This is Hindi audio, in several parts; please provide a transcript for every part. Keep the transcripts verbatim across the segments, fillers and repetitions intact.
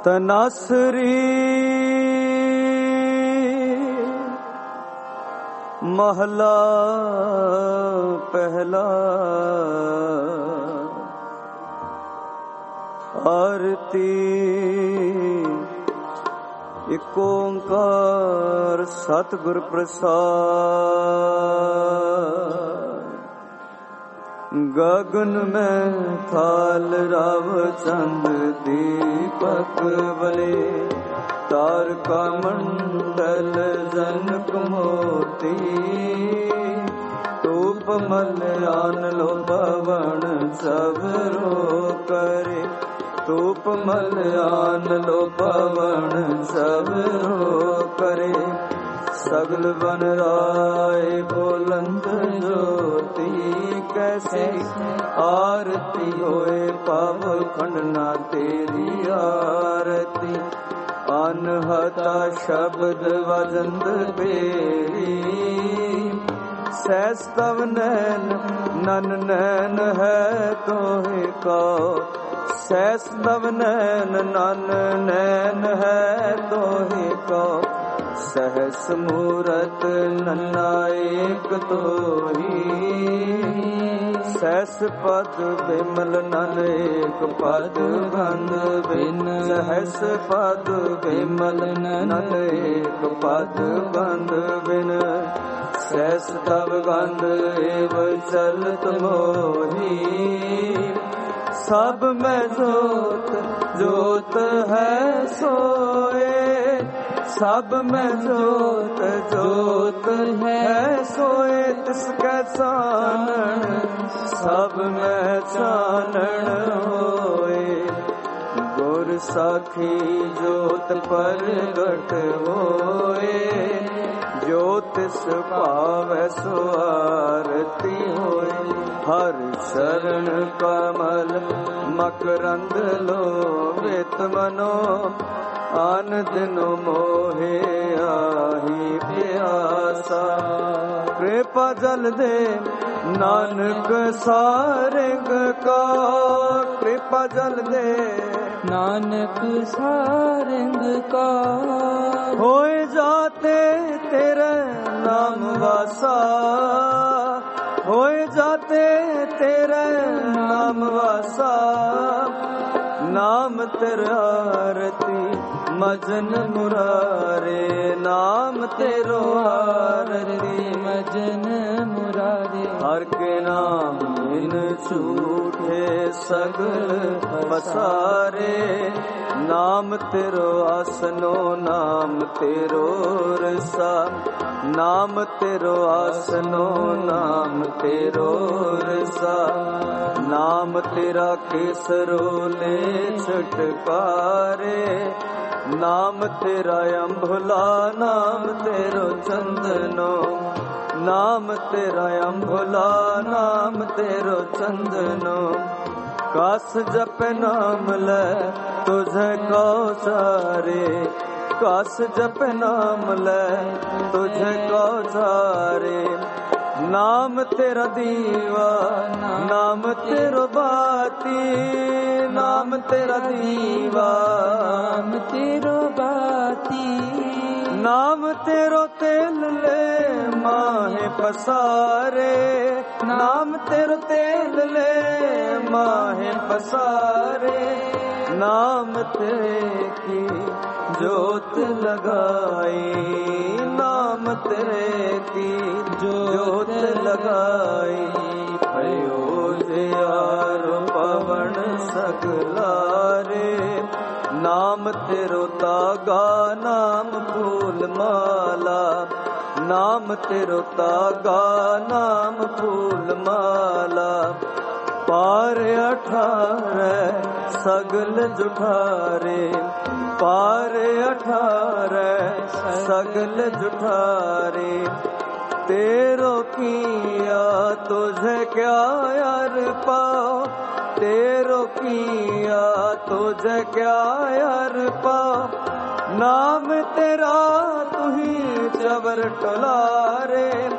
ਤਨਾਸਰੀ ਮਹਲਾ ਪਹਿਲਾ। ਆਰਤੀ ਇਕ ਓੰਕਾਰ ਸਤਿਗੁਰ ਪ੍ਰਸਾਦਿ। ਗਗਨ ਮੈਂ ਥਾਲ ਰਵ ਚੰਦ ਦੀਪਕ ਬਲੇ। ਤਾਰਕਾ ਮੰਡਲ ਜਨਕ ਮੋਤੀ। ਧੂਪ ਮਲ ਆਨ ਲੋ ਪਵਨ ਸਭਰੋ ਕਰੇ। ਧੂਪ ਮਲ ਆਨ ਲੋ ਪਵਨ ਸਭਰੋ ਕਰੇ। ਸਗਲ ਬਨ ਰਾਏ ਬੁਲੰਦ ਜੋਤੀ। ਕੈਸੇ ਆਰਤੀ ਹੋਏ ਪਾਵ ਖੰਡਨਾ ਤੇਰੀ ਆਰਤੀ। ਅਨਹਤਾ ਸ਼ਬਦ ਵਜੰਦ ਬੇਰੀ। ਸਹਿਸ ਤਵ ਨੈਨ ਨਨ ਨੈਨ ਹੈ ਤੋਹਿ ਕਉ। ਸਹਿਸ ਤਵ ਨੈਨ ਨਨ ਨੈਨ ਹੈ ਤੋਹਿ ਕਉ। ਸਹਸ ਮੂਰਤ ਨੰਨਾ ਏਕ ਤੋਹੀ। ਸਹਿਸ ਪਦ ਬਿਮਲ ਨਨ ਏਕ ਪਦ ਬੰਦ ਬਿਨ। ਸਹਸ ਪਦ ਬਿਮਲ ਨਨ ਏਕ ਪਦ ਬੰਦ ਬਿਨ। ਸਹਿਸ ਤਵ ਗੰਧ ਏਵ ਚਲਤ ਮੋਹੀ। ਸਭ ਮੈਂ ਜੋਤ ਜੋਤ ਹੈ ਸੋਏ। ਸਭ ਮੈਂ ਜੋਤ ਜੋਤ ਹੈ ਸੋਏ। ਤਿਸ ਕੈ ਚਾਨਣ ਸਭ ਮੈਂ ਚਾਨਣ ਹੋਏ। ਗੁਰ ਸਾਖੀ ਜੋਤ ਪ੍ਰਗਟ ਹੋਏ। ਜੋ ਤਿਸ ਭਾਵੈ ਸੋ ਆਰਤੀ ਹੋਏ। ਹਰ ਸ਼ਰਨ ਕਮਲ ਮਕਰੰਦ ਲੋਭਿਤ ਮਨੋ। ਆਨ ਦਿਨੋ ਮੋਹਿ ਆਹੀ ਪਿਆਸਾ। ਕਿਰਪਾ ਜਲ ਦੇ ਨਾਨਕ ਸਾਰੰਗ ਕਾ। ਕਿਰਪਾ ਜਲ ਦੇ ਨਾਨਕ ਸਾਰੰਗ ਕਾ। ਹੋਏ ਜਾਤੇ ਤੇਰੇ ਨਾਮ ਵਾਸਾ। ਹੋਏ ਜਾਤੇ ਤੇਰੇ ਨਾਮ ਵਾਸਾ। ਨਾਮ ਤੇਰਾ ਆਰਤੀ ਮਜਨ ਮੁਰਾਰੇ। ਨਾਮ ਤੇਰੋ ਆਰਤੀ ਮਜਨ ਮੁਰਾਰੇ। ਹਰ ਕੇ ਨਾਮ ਬਿਨ ਝੂਠੇ ਸਗਲ ਪਸਾਰੇ। ਨਾਮ ਤੇਰੋ ਆਸਨੋ ਨਾਮ ਤੇਰੋ ਰਸਾ। ਨਾਮ ਤੇਰੋ ਆਸਨੋ ਨਾਮ ਤੇਰੋ ਰਸਾ। ਨਾਮ ਤੇਰਾ ਕੇਸਰੋ ਲੈ ਛਟਕਾਰੇ। ਨਾਮ ਤੇਰਾ ਅੰਭੁਲਾ ਨਾਮ ਤੇਰੋ ਚੰਦਨੋ। ਨਾਮ ਤੇਰਾ ਅੰਭੁਲਾ ਨਾਮ ਤੇਰੋ ਚੰਦਨੋ। ਕਸ ਜਪ ਨਾਮ ਲੈ ਤੁਝੇ ਕੋ ਸਾਰੇ। ਕਸ ਜਪ ਨਾਮ ਲੈ ਤੁਝੇ ਕੋ ਸਾਰੇ। ਨਾਮ ਤੇਰਾ ਦੀਵਾ ਨਾਮ ਤੇਰੋ ਬਾਤੀ। ਨਾਮ ਤੇਰਾ ਦੀਵਾ ਨਾਮ ਤੇਰੋ ਬਾਤੀ। ਨਾਮ ਤੇਰੋ ਤੇਲ ਲੈ ਮਾਹੇ ਪਸਾਰੇ। ਨਾਮ ਤੇਰੋ ਤੇਲ ਲੈ ਮਾਹੇ ਪਸਾਰੇ। ਨਾਮ ਤੇਰੇ ਕੀ ਜੋਤ ਲਗਾਈ। ਨਾਮ ਤੇਰੇ ਕੀ ਜੋਤ ਲਗਾਈ। ਭਇਓ ਜਿਆਰੋ ਪਵਨ ਸਗਲਾਰੇ। ਨਾਮ ਤੇਰੋ ਤਾਗਾ ਨਾਮ ਫੂਲ ਮਾਲਾ। ਨਾਮ ਤੇਰੋ ਤਾਗਾ ਨਾਮ ਫੂਲ ਮਾਲਾ। ਪਾਰ ਅਠਾਰੈ ਸਗਲ ਜੁਠਾਰੇ। ਪਾਰ ਅਠਾਰੈ ਸਗਲ ਜੁਠਾਰੇ। ਤੇਰੋ ਕੀਆ ਤੁਝੇ ਕਿਆ ਅਰ ਪਾਉ। ਤੇਰੋ ਕੀਆ ਤੁਝੇ ਕਿਆ ਅਰ ਪਾਉ। ਨਾਮ ਤੇਰਾ ਤੁਹੀ ਚਵਰ ਟੁਲਾਰੇ।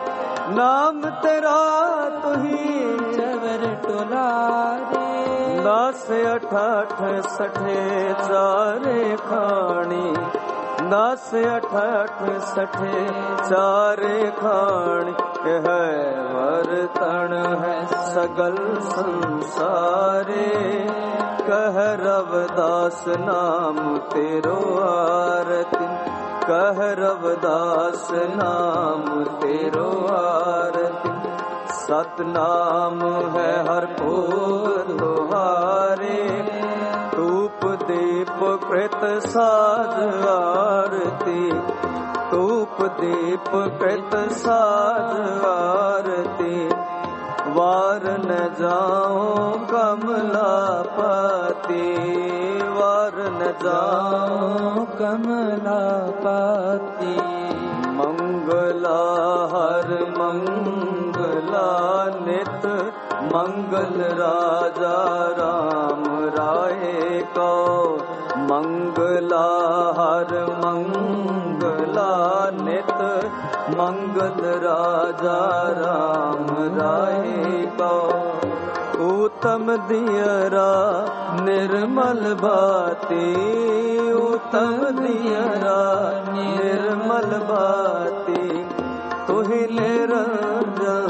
नाम तेरा तुही चवर टोलारे। दस अठ अठ सठे चारे खाणी, दस अठ अठ सठे चारे खाणी। है वर्तन है सगल संसारे, कह रवदास नाम तेरो आरती, कह रवदास नाम तेरो आरती। सतनाम है हर भोग तुहारे, धूप दीप कृत साध आरती, धूप दीप कृत साध आरती। वार न जाऊं कमलापति, वार न जाऊं कमलापति। मंगला हर मंगला नित, मंगल राजा राम राय को। मंगला हर मंगला नित, मंगल राजा राम राय को। उत्तम दियरा निर्मल बाती, उत्तम दियरा निर्मल बाती। तुहि निरंजन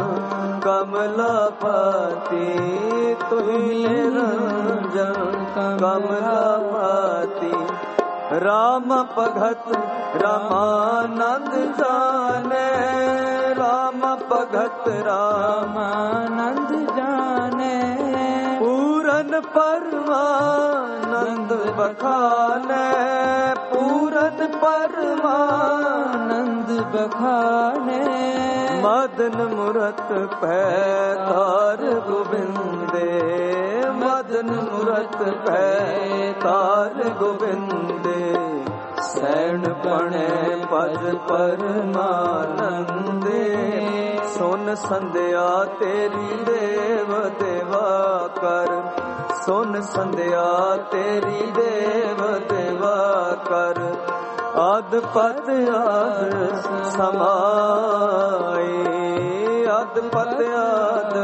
कमलापति, तुहि निरंजन कमलापति। राम भगत रामानंद जाने, राम भगत रामानंद जाने। पूरन परमानंद बखाने, पूरन परमानंद बखाने। मदन मूरत पैतार गोविंदे, मदन मूरत पैतार गोविंदे। सैन पणे पद परमानंदे, सुन संध्या तेरी देव देवा कर, सुन संध्या तेरी देव देवा कर। आद पद आद समाए, आद पद आद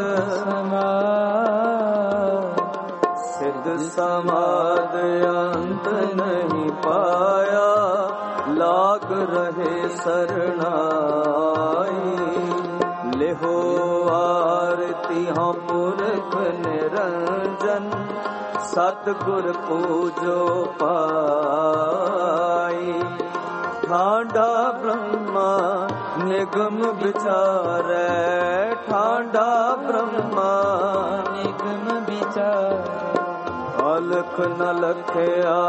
समाए। सिद्ध समाद अंत नहीं पाया, लाग रहे शरणाई। लेहो आरती हम पुरख निरंजन, सतगुर पूजो पाई। ठांडा ब्रह्मा निगम विचारै, ठांडा ब्रह्मा निगम विचारै। अलख न लखया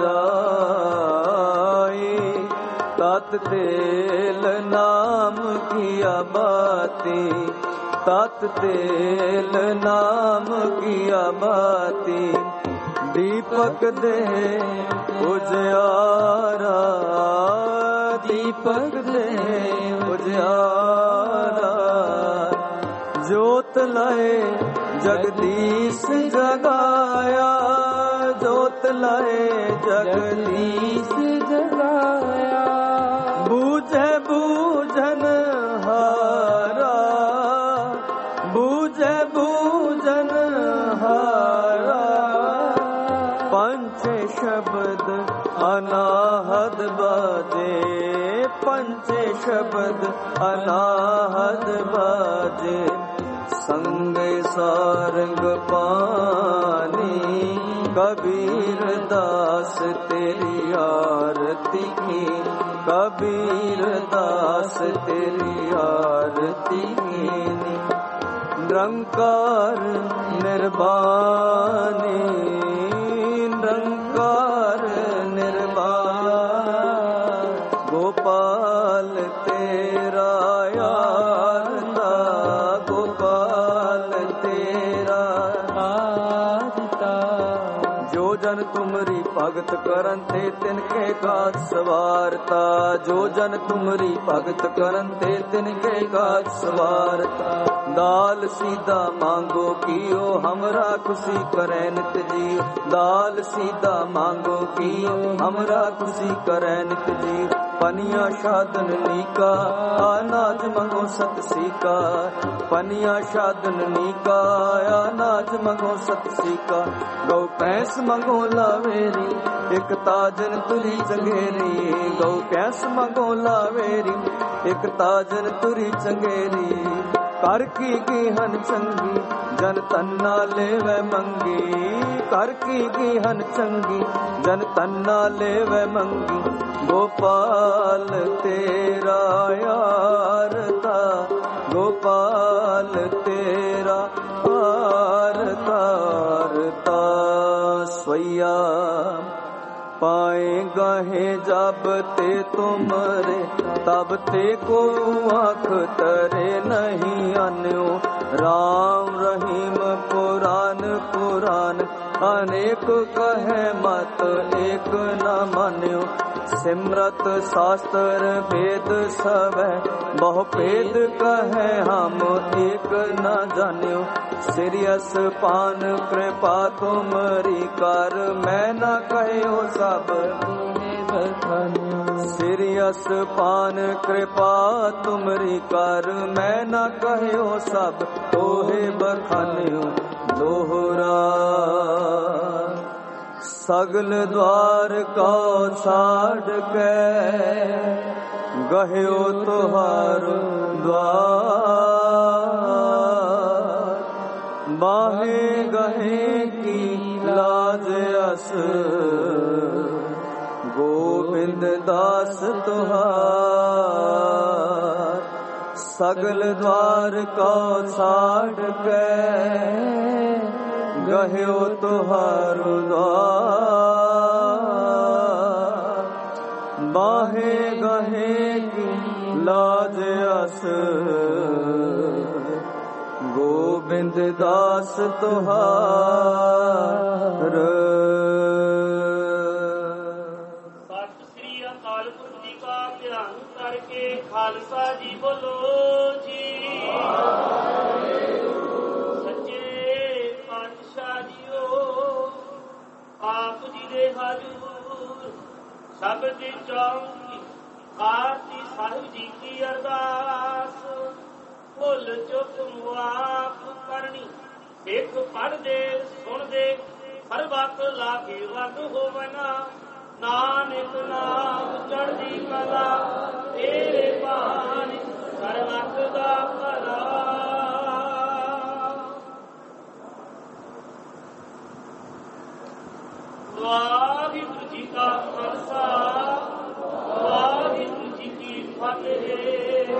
जाई, तत तेल नाम किया बाती, तत तेल नाम किया बाती। दीपक दे उजियारा, दीपक दे उजियारा। जोत लाए जगदीश जगाया, जोत लाए जगदीश जगाया। बूझे बूझन हारा, बूझे बूझन हारा। पंच शब्द अनाहद बाजे, पंच शब्द अनाहद बाजे। संग सारंग पानी, कबीर दास तेरी आरती की, कबीर दास तेरी आरती की। निरंकार निर्वाणी, निरंकार निर्वाण। गोपाल तेरा यारता, गोपाल तेरा आरता। जो जन तुमरी भगत करन ते तिनके काज सवारता, जो जन तुमरी भगत करन ते तिनके काज सवारता। दाल सीधा मांगो कियो, हमरा खुशी करे नित जीव। दाल सीधा मांगो कियो, हमरा खुशी करे नित जीव। पनिया शादन नीका अनाज मंगो सत सीका पनिया शादन नीका अनाज मंगो सत सीका गौ भैंस मंगो लावेरी एक ताजन तुरी चंगेरी गौ भैंस मंगो लावेरी एक ताजन तुरी चंगेरी कर की गिहन चंगी जन तन्ना लेवे मंगी कर की गिहन चंगी जन तन्ना लेवे मंगी गोपाल तेरा यार था गोपाल तेरा यार तारता स्वैया पाए गहे जब ते तुमरे तब ते को आँख तरे नहीं अन्यो राम रहीम पुराण पुराण अनेक कहे मत एक न मान्यो सिमरत शास्त्र वेद सब बहु भेद कहे हम एक न जान्यो सिरियस पान कृपा तुमरी कर मैं न कहो सब सिरियस पान कृपा तुमरी कर मैं न कहो सब तोहे बखान्यो दोहरा सगल द्वार का छाड़ के गह्यो तुहार द्वार बाहे गहे की लाज अस गोविंद दास तुहार सगल द्वार का छाड़ के गह्यो तुहारो द्वार बाहे गहे की लाज अस गोविंद दास तुहार। सत श्री अकाल पुरख जी का ध्यान करके खालसा जी बोलो जी। आप जी दे हजूर सब दी चौंकी आरती साहिब जी की अरदास भुल चुक मुआफ करनी देख पढ़ दे सुन दे हर वक्त लागे वग होवना नानक नाम चढ़दी कला तेरे पानी कर वक्त दा भला। वाहिगुरु जी का खालसा वाहिगुरु जी की फतेह।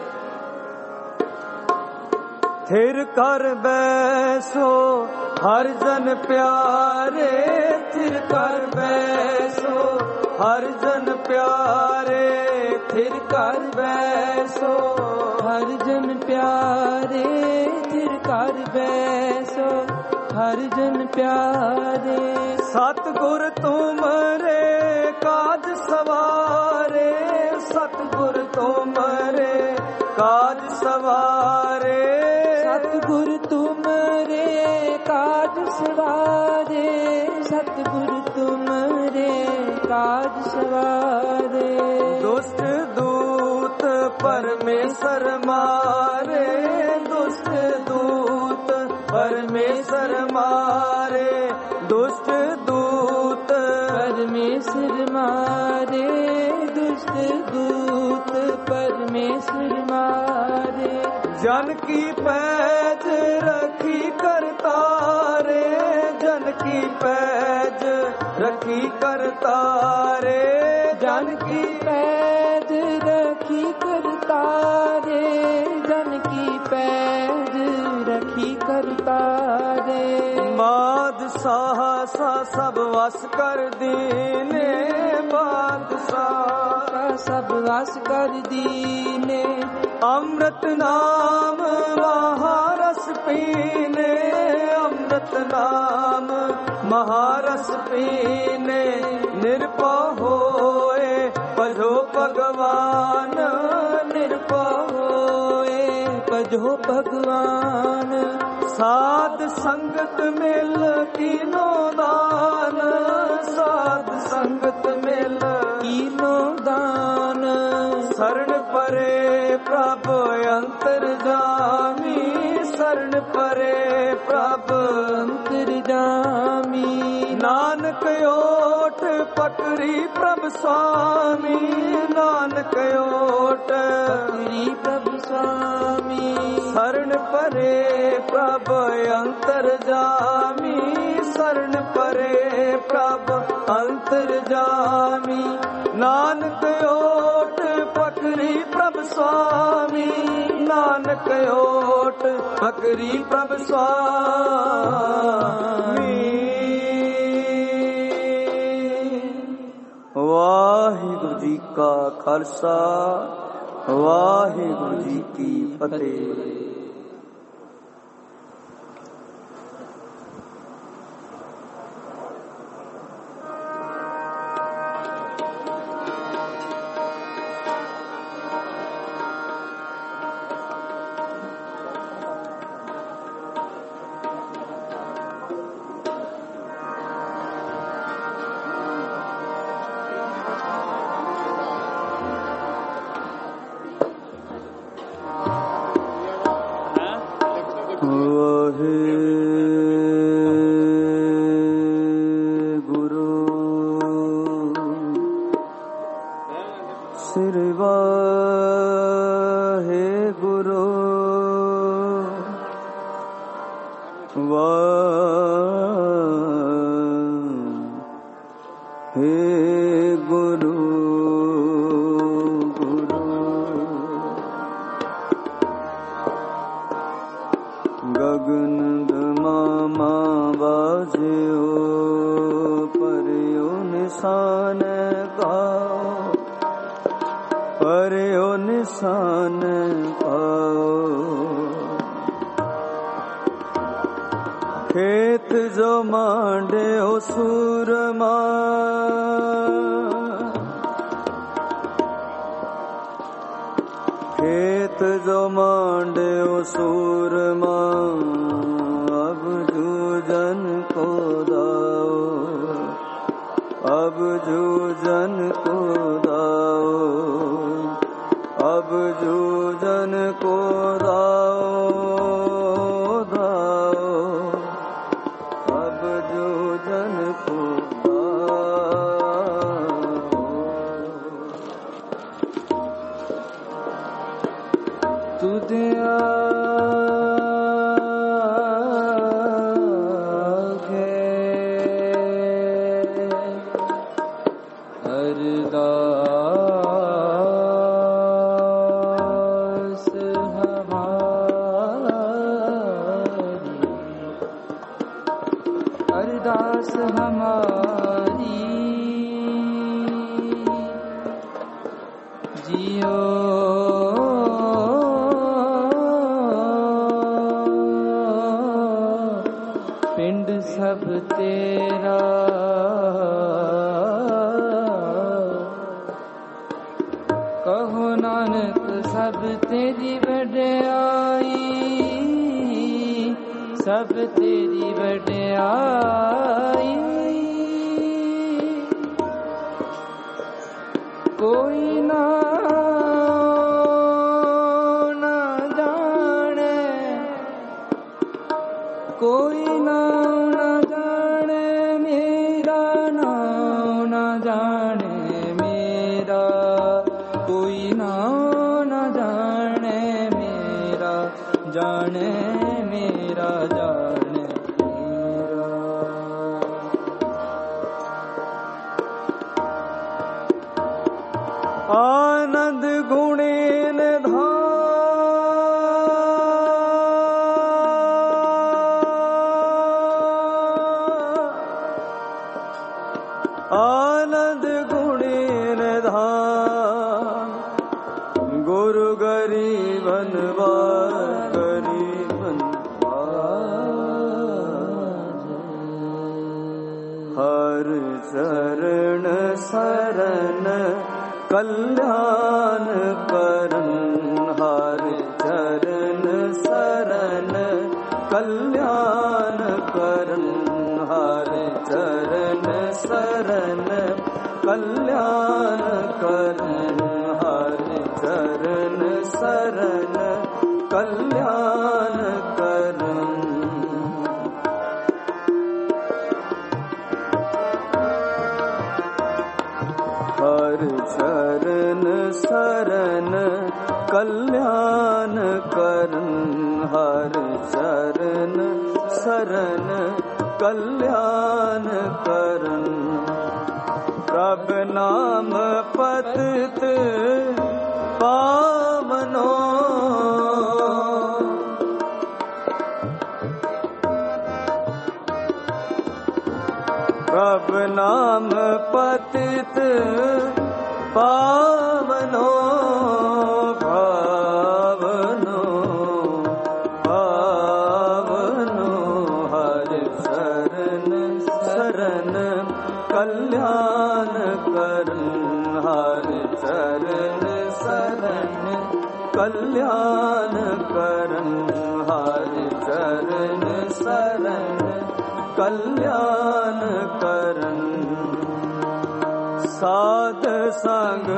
थिर कर बैसो हर जन प्यारे थिर कर बैसो हर जन प्यारे थिर कर बैसो हर जन प्यारे थिर कर बैसो हर जन प्यारे सतगुर तुमरे काज सवारे सतगुर तुमरे काज सवारे सतगुर तुमरे काज सवारे सतगुर तुमरे काज सवारे। दुष्ट दूत परमेश्वर मारे दुष्ट दूत परमेश्वर मारे दुष्ट दूत परमेश्वर मारे दुष्ट दूत परमेश्वर मारे। जन की पैज रखी करतारे जन की पैज रखी करतारे जन की पैज रखी करतारे जन की पैज रखी करतारे। बादशाह सा सब वस कर दीने बादशाह सब वस कर दीने अमृत नाम महारस पीने अमृत नाम महारस पीने निरपा होए भजो भगवान निरपा होए भजो भगवान। साध संगत मिल कीनो दान साध संगत मिल कीनो दान प्रभ अंतर्जामी शरण परे प्रभ अंतर्जामी नानक ओट पकड़ी प्रभ स्वामी नानक ओट पकड़ी प्रभ स्वामी शरण परे प्रभ अंतर्जामी शरण परे प्रभ अंतर्जामी नानक ओट पकड़ी प्रभ स्वामी नानक ओट पकड़ी प्रभ स्वामी। वाहिगुरु जी का खालसा वाहिगुरु जी की फतेह। खेत जो मांडे हो सूरमा खेत जो मांडे हो सूरमा अब जूझन को दाओ अब जूझन को दाओ अब जूझन को दाओ सब तेरी वड्याई कोई ना ना जाने कोई ना ना जाने मेरा नाम ना जाने मेरा कोई ना ना जाने मेरा जाने मेरा जाने मेरा आनंद गुणेन आनंद गुणेन धाम गुरु गरीबन गरीबन हर चरण शरण कल्याण करन हर चरण शरण कल्याण करन हर चरण शरण कल्याण करन हर चरण शरण कल्याण करन। हर चरण शरण कल्याण करन। हर चरण शरण कल्याण करन। प्रभ नाम पतित पावनो। प्रभ नाम पतित पावनो। पावनो पावनो। हर शरण शरण कल्याण करन। हर चरण शरण कल्याण करन। हर चरण शरण कल्याण करन। साध संग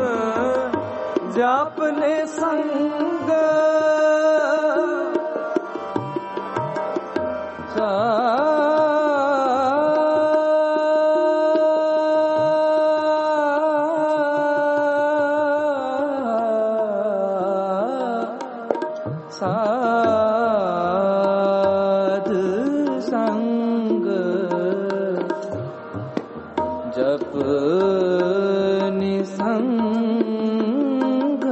जापने संग। साध संग जप निसंग।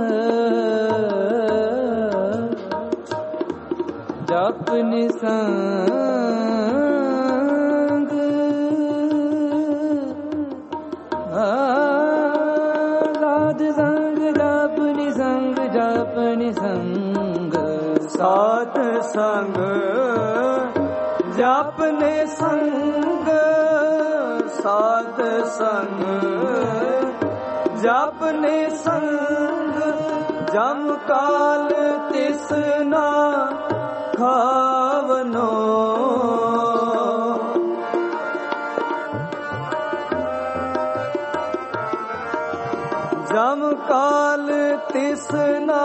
जप निसंग। साध संग जप निसंग। जप निसंग। साध संग जापने संग। साध संग जापने संग। जम काल तिसना खावनो। जम काल तिसना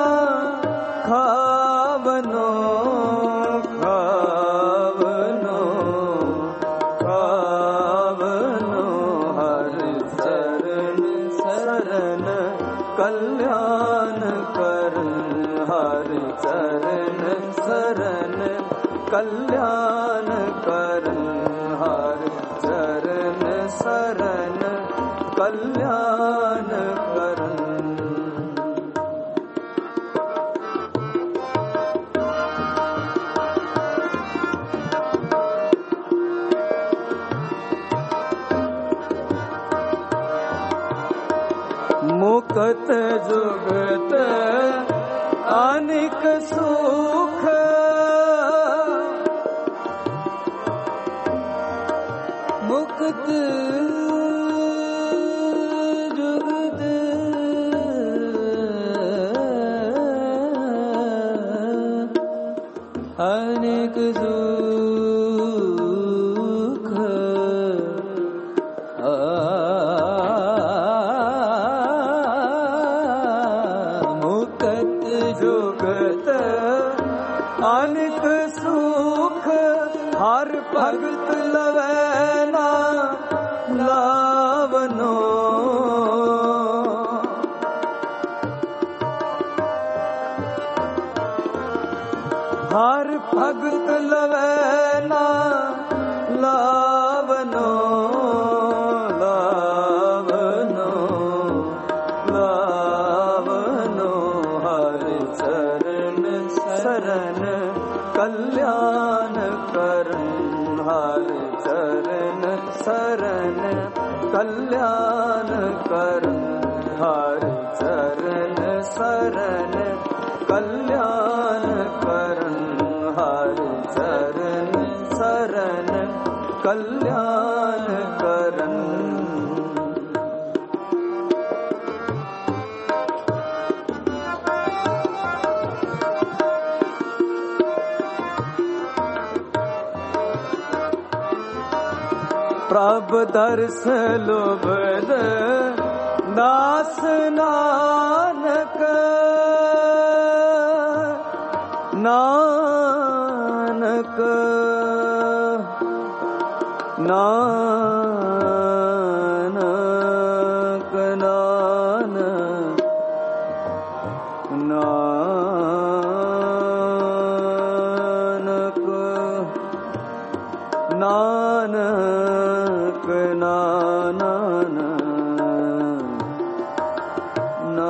खावनो। खावनो खावनो। हर चरण शरण कल्याण करन। हर चरण शरण कल्याण करन। हर चरण शरण कल्याण करन। मुक्त जुगत अनेक सुख। मुक्त जुगत अनेक सुख। जुगत अनेक सुख। हर भगत लवै ना लावनो। हर भगत लवै ना लावनो। लावनो लावनो। हर चरण शरण कल्याण करन। हर चरण शरण कल्याण करन। हर चरण शरण कल्याण करन। हर चरण शरण कल्याण करन। प्रभ दर्श लोभन दास नानक। ना ना ना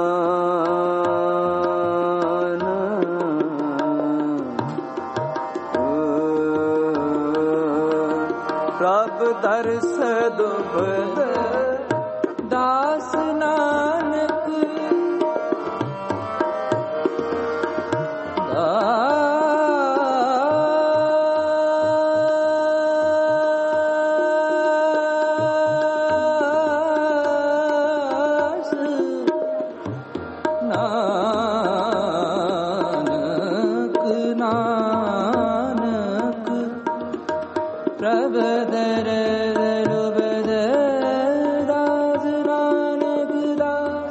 प्रभ दर्श दुबद दास नानक दास नानक नानक प्रभ दर्श दुबद दास नानक दास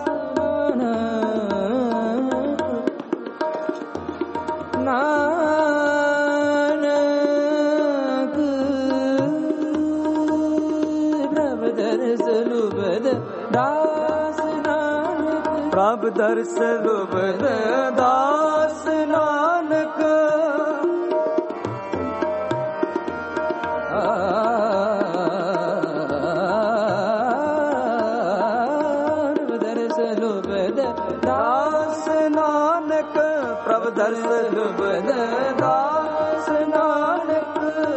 नानक नानक प्रभ दर्श दुबद दास नानक प्रभ दर्श दुबद दास नानक प्रभ दर्श दुबद दास नानक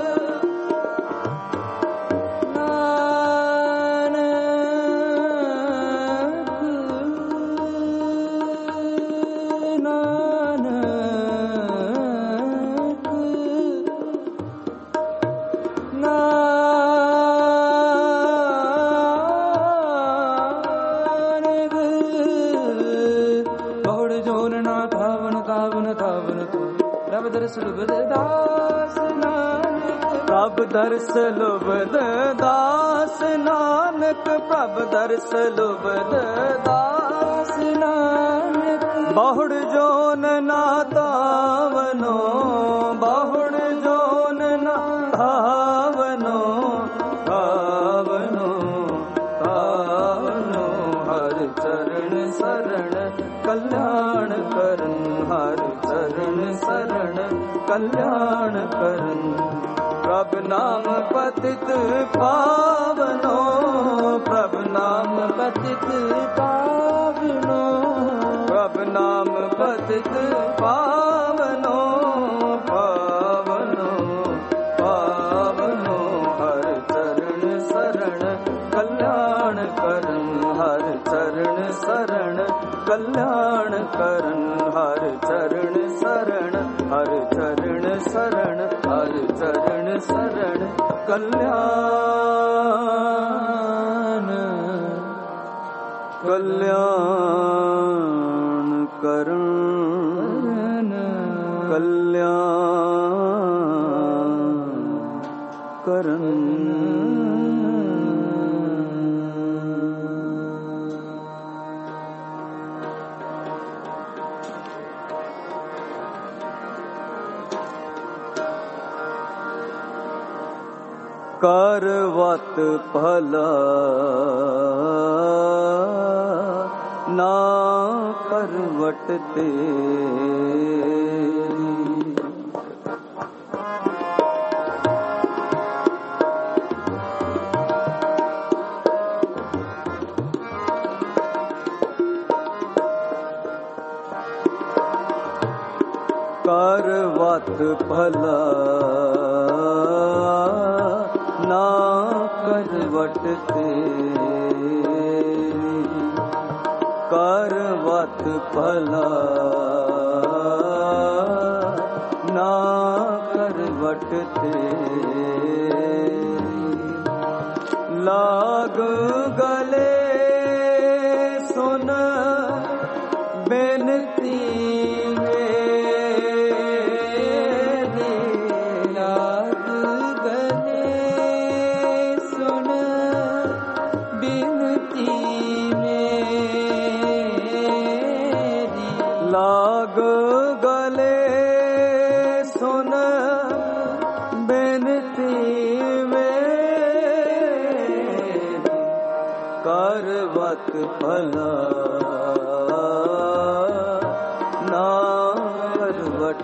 प्रभ दर्श दुबद दास नानक प्रभ दर्श दुबद दास नानक बहुड़ जोन ना तावनो बहुड़ जोन ना धावनो धावनो धावनो हर चरण शरण कल्याण करन हर चरण शरण कल्याण करन प्रभ नाम पतित पावनो प्रभ नाम पतित पावनो प्रभ नाम पतित पावनो पावनो पावनो हर चरण शरण कल्याण करन हर चरण शरण कल्याण करन हर चरण शरण हर चरण शरण हर चरण शरण कल्याण कल्याण करन कल्याण करन करवत भला ना करवट तेरी करवत भला ना करवट तेरी करवत भला ना करवट तेरी लाग गले सुन बेनती लाग गले सुन बेनती मेरी करवत भला ना करवट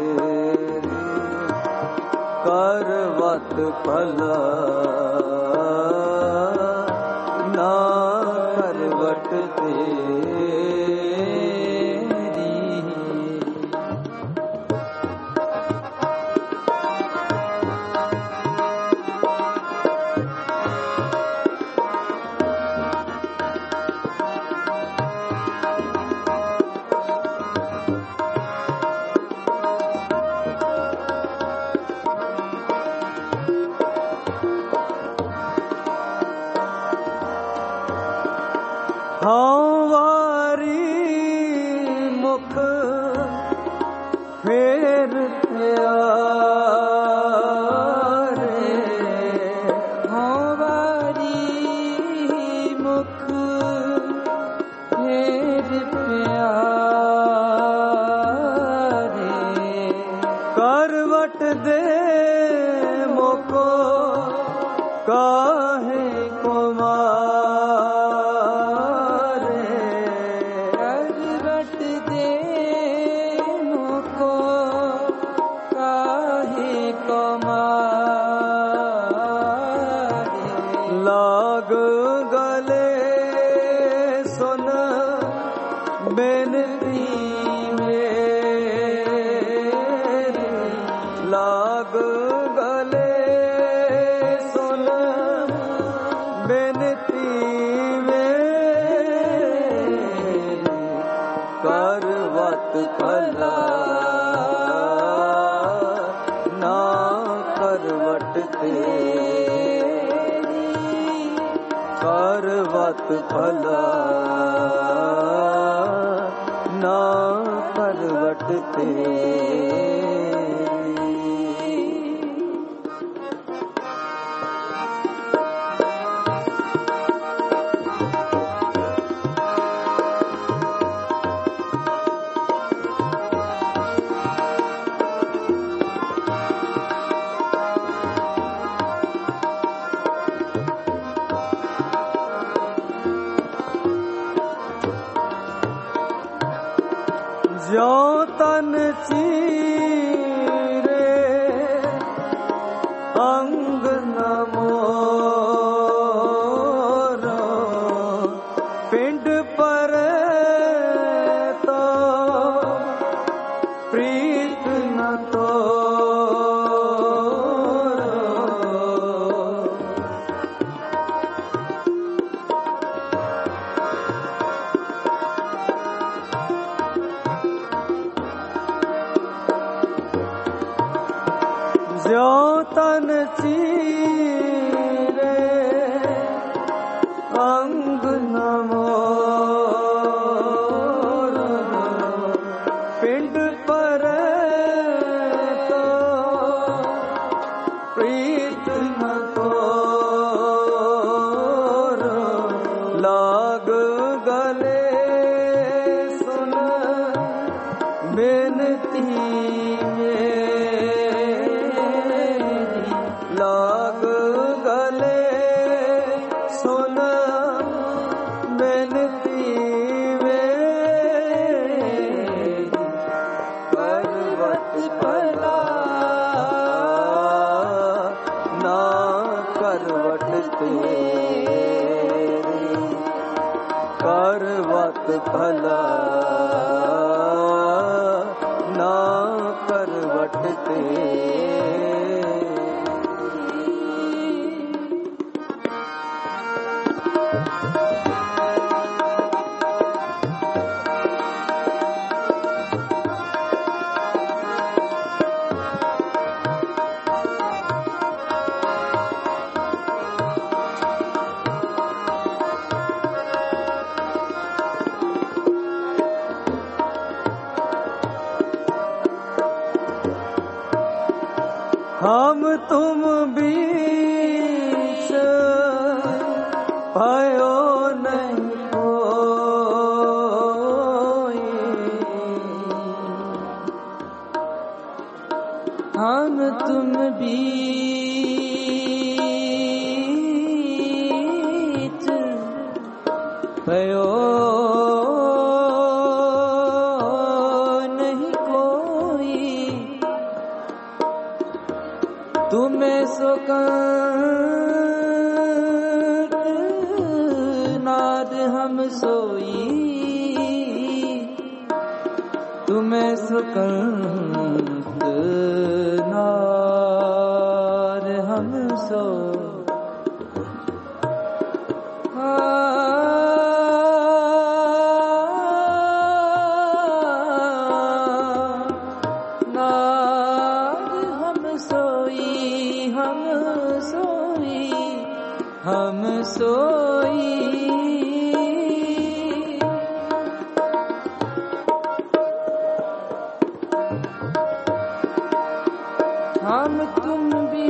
तेरी करवत भला काहे को मारे करवट देनो को काहे को मारे लाग गले सुन बेनती मेरी लाग गले सुन बेनती मेरी करवत भला ना करवट तेरी करवत भला ना करवट तेरी ज्यों तन चीरे अंग न मोरो पिंड पर तो प्रीत न तोरो ज्यों तन चीरे अंग न मोरो पिंड पर तो प्रीत न तोरो लाग गले सुन बेनती लाग गले सुन बेनती मेरी करवत भला ना करवट तेरी करवत भला ना करवट तेरी हम तुम बीच भयो नहीं कोई हम तुम बीच भयो नहीं कोई तुम्हें सुकंत नाद हम सोई तुम्हें सुकंत नाद हम सो हम सोई हम तुम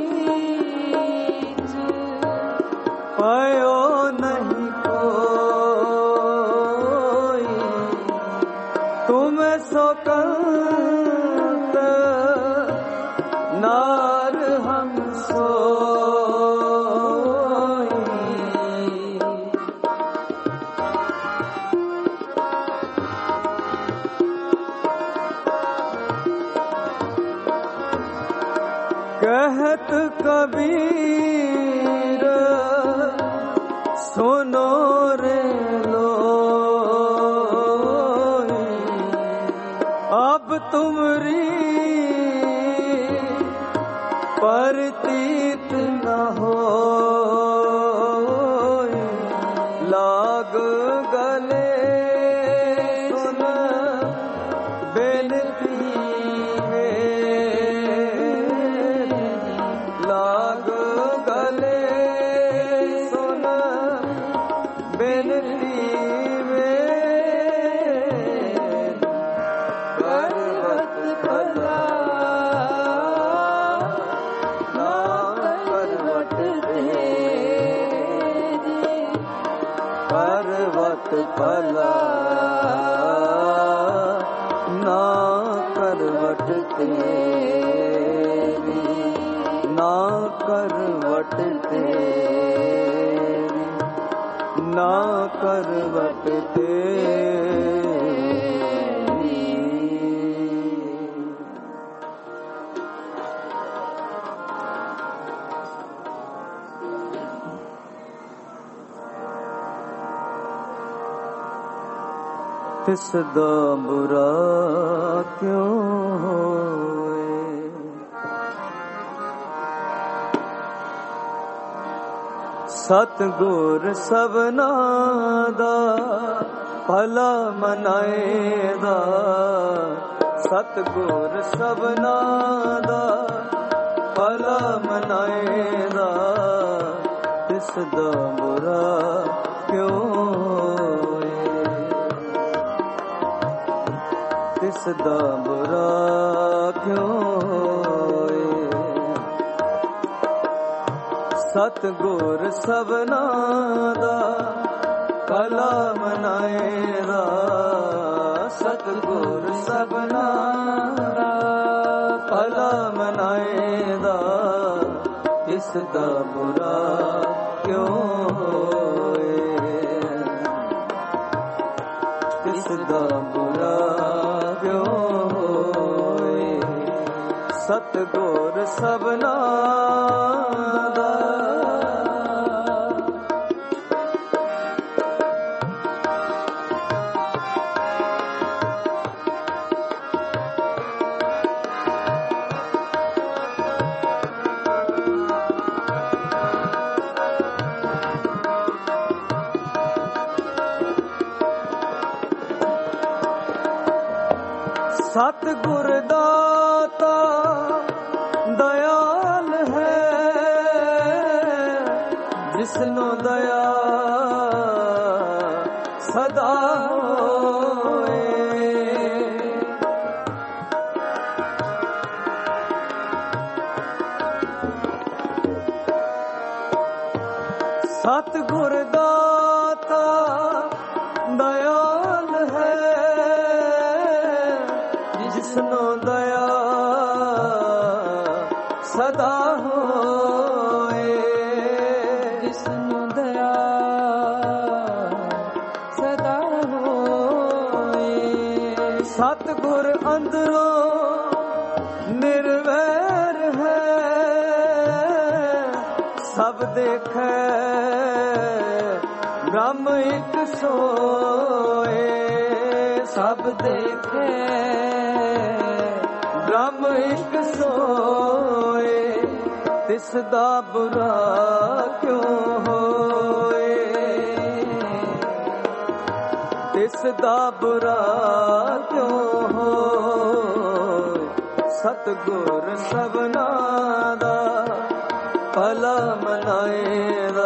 बीच भयो नहीं कोई तुम सुकंत नार हम सोई कबीर सुनो रे लोई, अब तुमरी परतीत न होई, लाग गले सुन बेनती मेरी, लाग गले सुन बेनती मेरी, करवत भला ना करवत तेरी, करवत भला ना करवट तेरी, ना करवट तेरी, ना करवट तेरी। तिस दा बुरा क्यों होए, सतगुर सबना दा भला मनाएदा, सतगुर सबना दा भला मनाएदा, तिस दा बुरा क्यों होए, तिस दा बुरा क्यों होए, सतगुर सबना दा भला मनाएदा, सतगुर सबना दा भला मनाएदा, तिस दा बुरा क्यों होए, तिस दा बुरा क्यों होए, सतगुर सबना दा। सतगुर दाता दयाल है, जिसनो दया सदा होए, सतगुर दाता दयाल है, जिसनो दया सदा होए, जिसनो दया सदा होए, सतगुर अंदरों निर्वैर है, सब देखे ब्रह्म एक सोए, सब देखे ब्रह्म एक सोए, तिस दा बुरा क्यों होए, तिस दा बुरा क्यों होए, सतगुर सबना दा भला मनाएदा,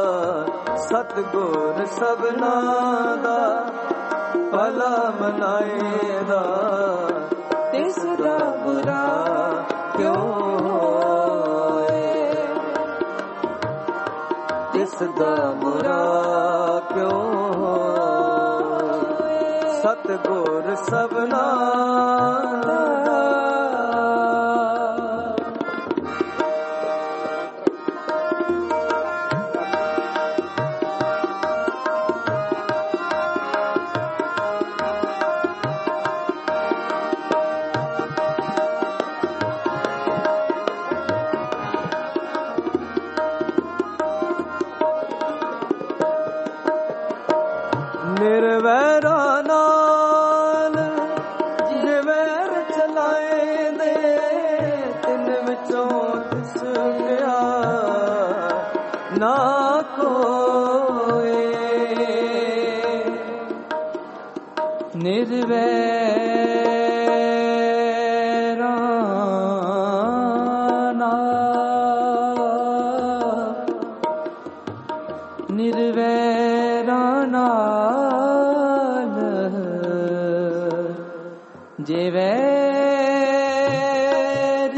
सतगुर सबना दा भला मनाएदा, तिस दा बुरा क्यों होए, तिस दा बुरा क्यों होए, सतगुर सबना दा। ਨਿਰਵੈਰਾ ਨਿਰਵੈਰਾ ਨਾਲ ਜੇ ਵੈਰ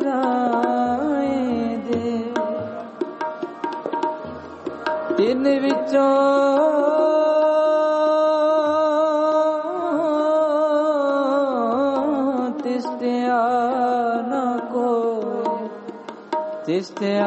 ਚਰਾਏ ਦੇ ਤਿੰਨ ਵਿੱਚੋਂ ਤਿਸਤਿਆ ਨਾ ਕੋਈ ਤਿਸਤਿਆ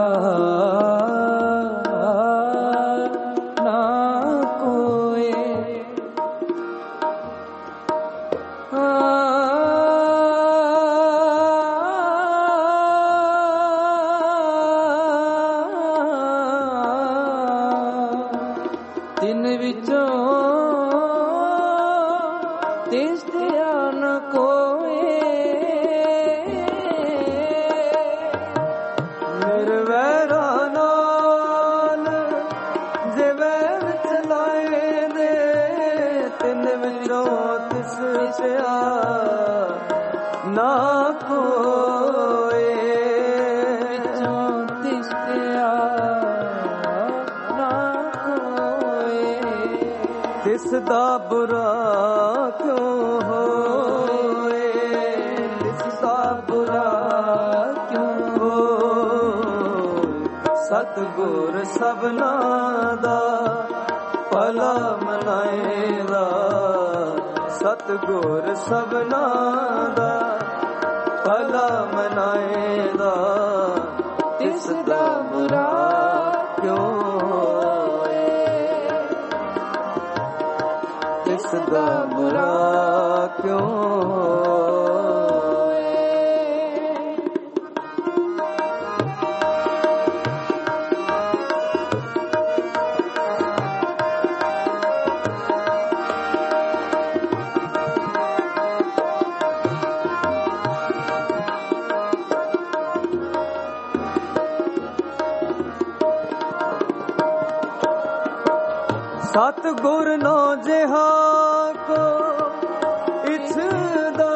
ਤਿੰਨ ਵਿੱਚੋਂ ਤਿਸਤਿਆ ਨ ਕੋਏ ਨਿਰਵੈਰਾ ਨਾਲ ਜੇ ਵੈਰ ਚਲਾਏ ਦੇ ਤਿੰਨ ਵਿੱਚੋਂ ਤਿਸਤਿਆ ਨਾ ਕੋਏ ਵਿੱਚੋਂ ਤਿਸਤਿਆ ਤਿਸ ਦਾ ਬੁਰਾ ਕਿਉਂ ਹੋਏ ਤਿਸ ਦਾ ਬੁਰਾ ਕਿਉਂ ਹੋਏ ਸਤਿਗੁਰ ਸਭਨਾ ਦਾ ਭਲਾ ਮਨਾਏਗਾ ਸਤਿਗੁਰ ਸਭਨਾ ਦਾ ਭਲਾ ਮਨਾਏਗਾ ਤਿਸ ਦਾ ਬੁਰਾ ਕਿਉਂ ਤਿਸ ਦਾ ਬੁਰਾ ਕਿਉਂ ਹੋਏ ਸਤਿਗੁਰ ਨੋ ਜਿਹਾ ਕੋ ਇਛਦਾ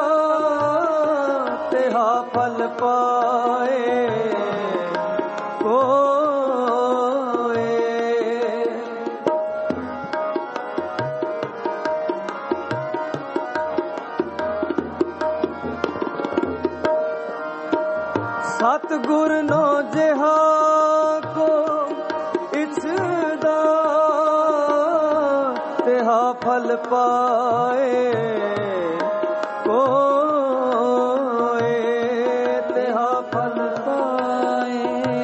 ਤਿਹਾ ਫਲ ਪਾਏ ਕੋਏ ਸਤਿਗੁਰ ਨੋ ਜਿਹਾ ਕੋ ਇਛਦਾ ਤਿਹਾ ਫਲ ਪਾਏ ਕੋਏ ਤਿਹਾ ਫਲ ਪਾਏ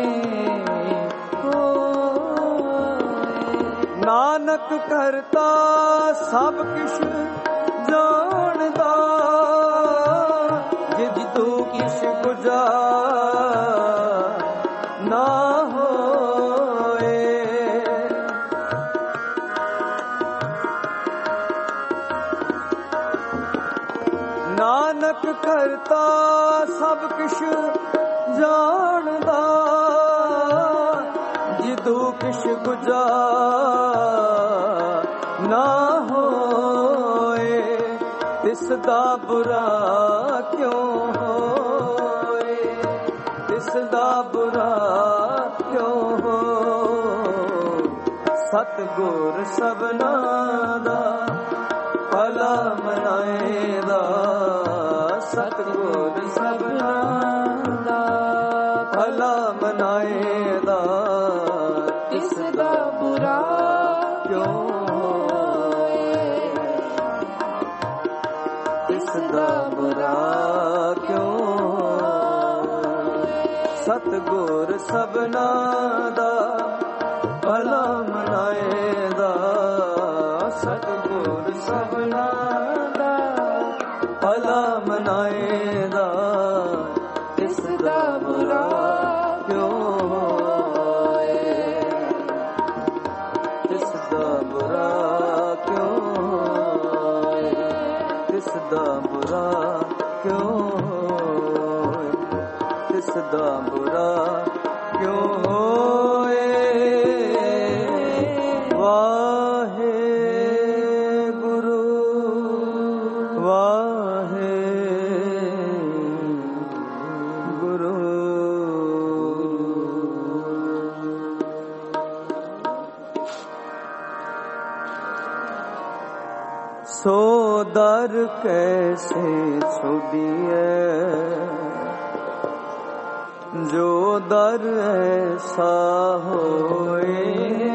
ਕੋਏ ਨਾਨਕ ਕਰਤਾ ਸਭ ਕਿਛ ਜਾਣਦਾ ਜਿਦ ਤੂੰ ਕਿਛ ਗੁਜਾ ਨਾ ਨਾਨਕ ਕਰਤਾ ਸਭ ਕਿਛ ਜਾਣਦਾ ਜਿਦੂ ਕਿਛ ਗੁਜਾ ਨਾ ਹੋਏ ਤਿਸ ਦਾ ਬੁਰਾ ਕਿਉਂ ਹੋਏ ਤਿਸ ਦਾ ਬੁਰਾ ਕਿਉਂ ਹੋਏ ਸਤਿਗੁਰ ਸਭਨਾ ਦਾ ਭਲਾ ਮਨਾਏਗਾ ਸਤਿਗੁਰ ਸਭਨਾ ਦਾ ਭਲਾ ਮਨਾਏਗਾ ਤਿਸ ਦਾ ਬੁਰਾ ਕਿਉਂ ਹੋਏ ਤਿਸ ਦਾ ਬੁਰਾ ਕਿਉਂ ਹੋਏ ਸਤਿਗੁਰ ਸਭਨਾ ਦਾ ਭਲਾ ਮਨਾਏਗਾ ਸਤਿਗੁਰ ਸਭਨਾ ਦਾ ਭਲਾ ਮਨਾਏਗਾ ਤਿਸ ਦਾ ਬੁਰਾ ਕਿਉਂ ਹੋਏ ਤਿਸ ਦਾ ਬੁਰਾ ਕਿਉਂ ਹੋਏ ਤਿਸ ਦਾ ਬੁਰਾ ਕਿਉਂ ਹੋਏ ਤਿਸ ਦਾ ਬੁਰਾ ਕਿਉਂ ਹੋਏ ਵਾਹਿਗੁਰੂ सो दर कैसे छोड़िए, जो दर ऐसा होए,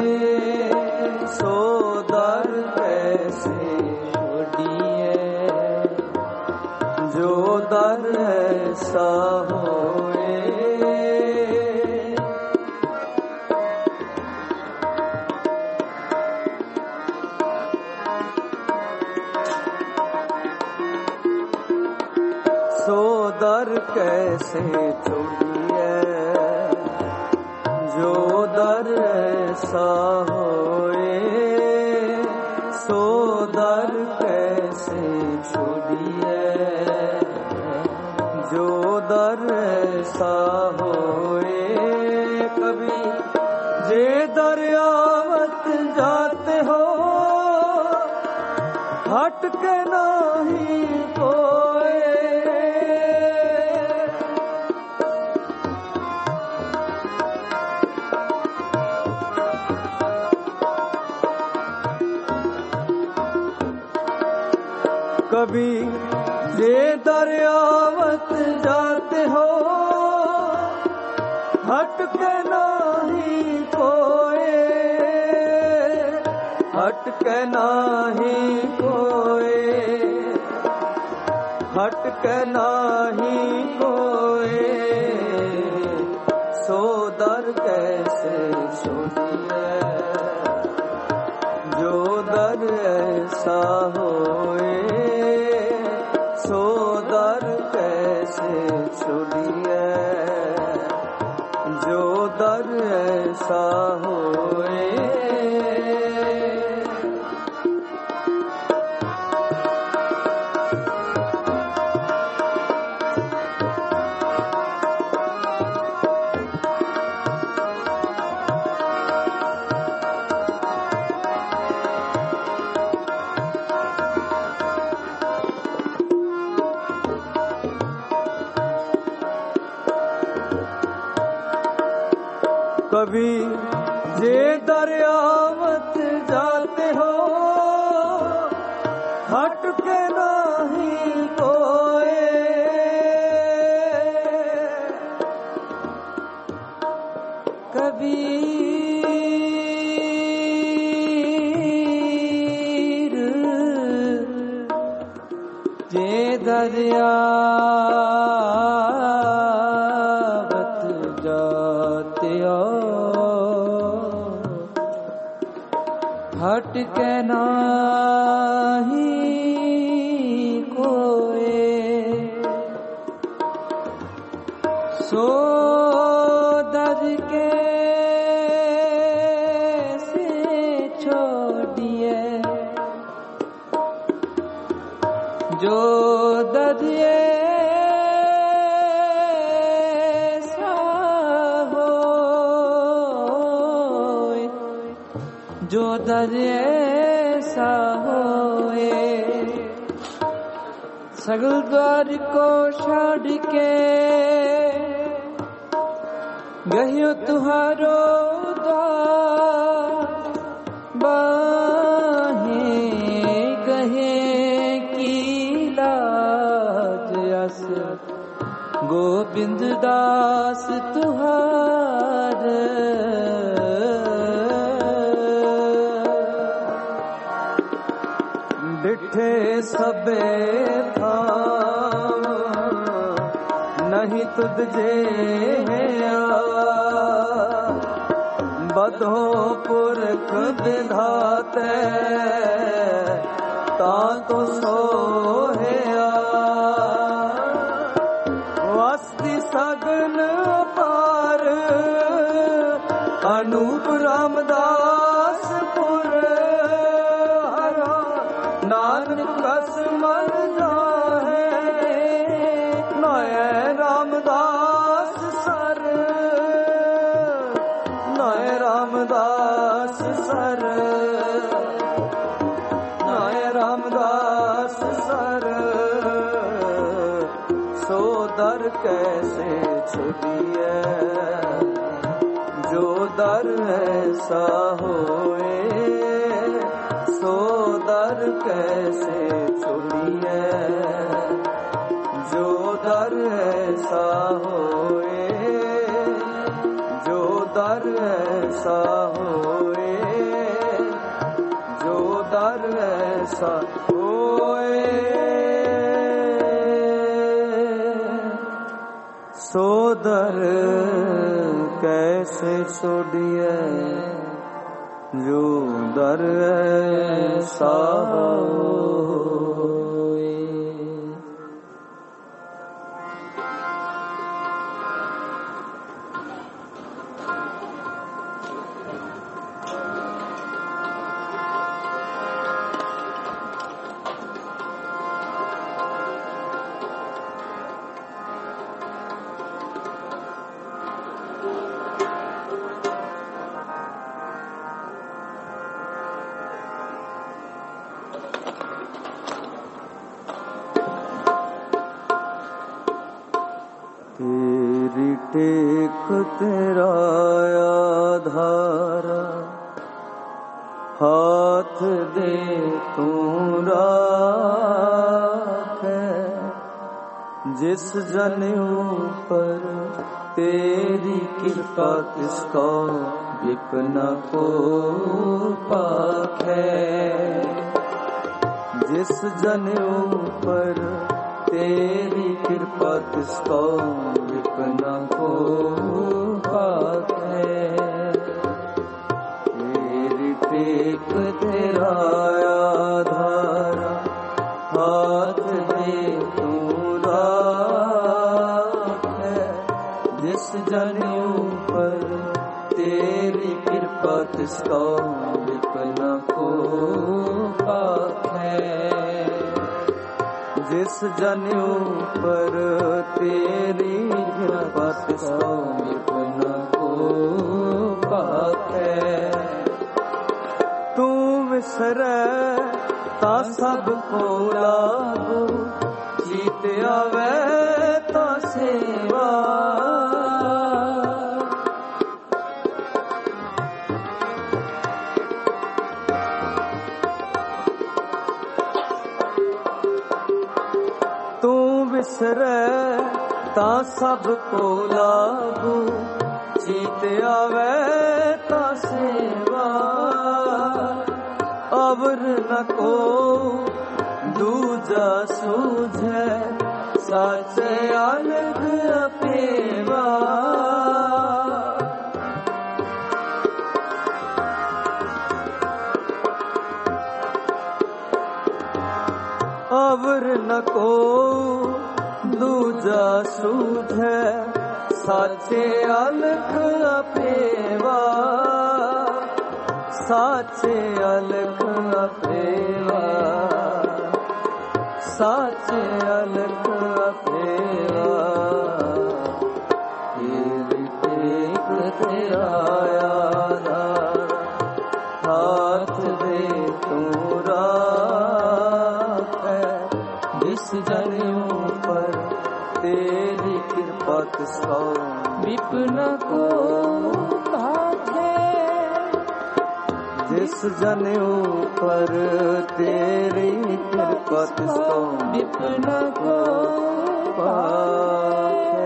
सो दर कैसे छोड़िए, जो दर ऐसा होए। सो दर कैसे छोड़िए, जो दर ऐसा होए, सो दर कैसे छोड़िए, जो दर ऐसा होए। कभी जे दरियावत जाते हो, हट के नहीं कोए, कभी जे दरियावत जाते हो, हट के नहीं कोए, हट के नहीं कोए, हट के नहीं कोए। सो दर कैसे छोड़िए, जो दर ऐसा होए, सो दर कैसे छोड़िए, जो दर ऐसा होए। कभी जे दरियावत जाते हो, हट के नहीं कोए, कबीर जे दरियावत जाते हो, हट के नाही कोए, सो दर कैसे छोड़िए, जो दर ऐसा होए, जो दर ऐसा होए। सगल द्वार को छोड़ के गहियो तुहारो द्वार, बाहें गहे की लाज अस, गोविंद दास तुहार। डिठे सबे थाम, नहीं तुझ जे बधो पुरख विधाते, तां तो सोहया। वस्ति सगन पार, अनूप रामदास पुर, हरा नानक कस मन जाहे, नय रामदास सर, नय रामदास सर, नय रामदास सर। सो दर कैसे छुड़िए, जो दर ऐसा होए, सो दर दर कैसे छोड़िए, जो दर ऐसा होए, जो दर ऐसा होए, जो दर ऐसा होए, सो दर कैसे छोड़िए, जो दर ऐसा होए। तेरी टेक तेरा आधारा, हाथ दे तू राखे, जिस जनेऊ पर तेरी कृपा किसका विपना को पाखे, जिस जनेऊ पर तेरी कृपा किसको विपना को पाके, तेरी टेक तेरा आधारा, हाथ दे तू राखे, जिस जनेऊ पर तेरी कृपा किसको विपना को पाके, जिस जनेऊ पर तेरी कृपा किसको विपना को पाके, तू विसरे ता सबको लागू, जीत आवे ता सेवा, बिसरे ता सबको लागू, जीत आवे ता सेवा, अबर न को दूजा सूझे, साचे अलग अपेवा, अबर न को दूजा सूझे, साचे अलख अपेवा, साचे अलख अपेवा, साचे अलख अपेवा, तेरी टेक तेरा आधारा, हाथ दे तू राखे, जिस जनेऊ पर तेरी कृपा किसको विपना को पाके, जिस जनेऊ पर तेरी कृपा किसको विपना को पाके।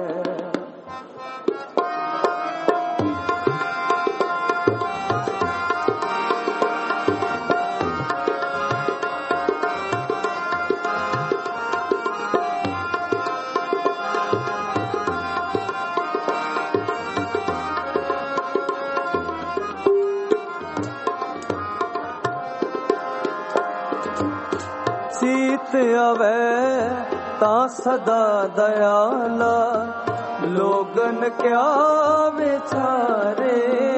सीत आवे ता सदा दयाला, लोगन क्या बेचारे,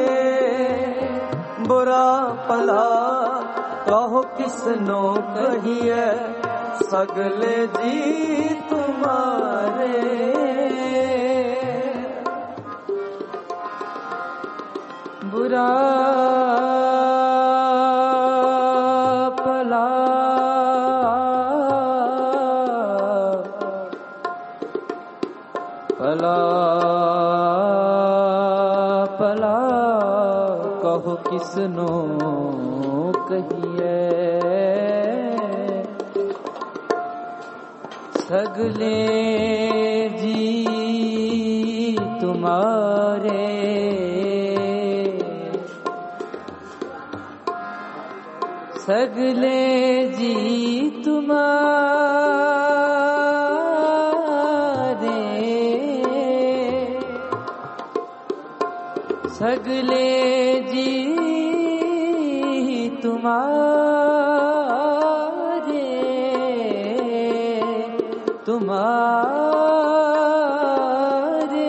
बुरा भला कहो किसनो कहिए, सगले जी तुम्हारे, बुरा भला भला भला कहो किस किसनो कहिए सगले जी तुम्हारे सगले जी तुम्हारे सगले जी तुम्हारे तुम्हारे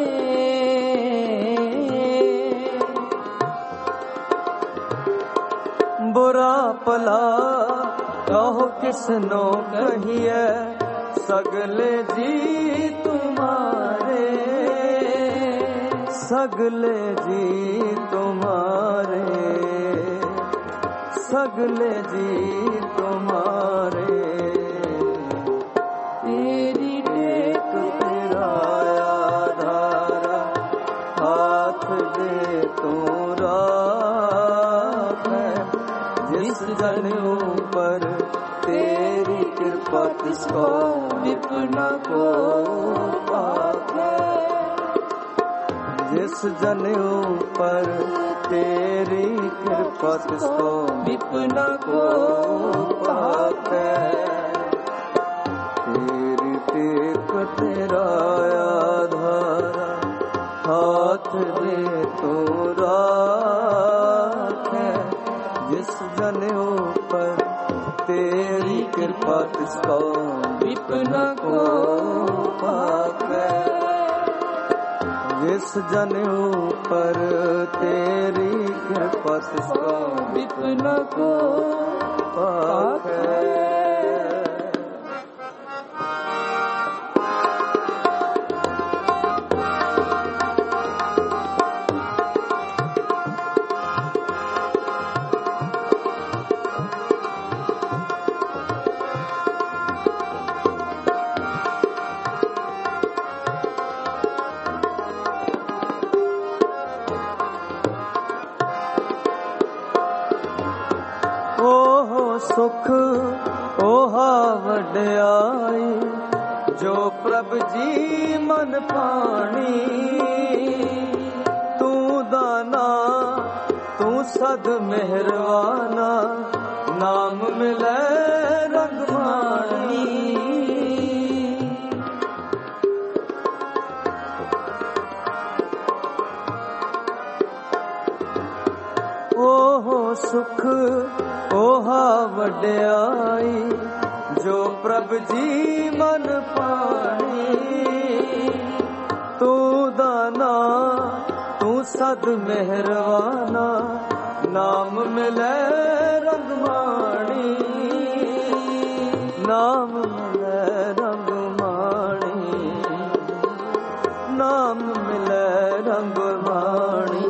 बुरा पला कहो किसनो कहिए सगले जी तुम्हारे सगले जी तुम्हारे सगले जी तुम्हारे तेरी टेक तेरा आधारा हाथ दे तू राख जिस जन ऊपर तेरी कृपा किसको विपना को पाके जिस जन ऊपर तेरी कृपा किसको विपना को पाके तेरी टेक तेरा आधारा हाथ दे तो राखे जिस जन ऊपर तेरी कृपा किसको विपना को पाके जिस जन ऊपर तेरी कृपा किसको विपना को पाके सुख ओहा वड्याई जो प्रभ जी मन पानी तू दाना तू सद मेहरवाना नाम मिले रंगमानी ओहो सुख ओहा वड्याई जो प्रभ जी मन पानी तू दाना तू सद मेहरवाना नाम मिले रंगमाणी नाम मिले रंगमाणी नाम मिले रंगमाणी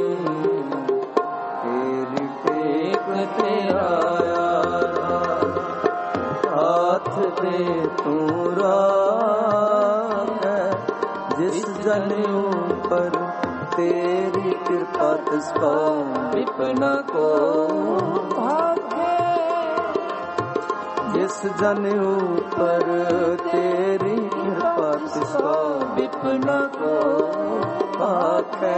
तेरी टेक तेरा हाथ दे तू राख जिस जन ऊपर तेरी कृपा तिसको विपना को भागे जिस जन ऊपर तेरी कृपा तिसको विपना को भागे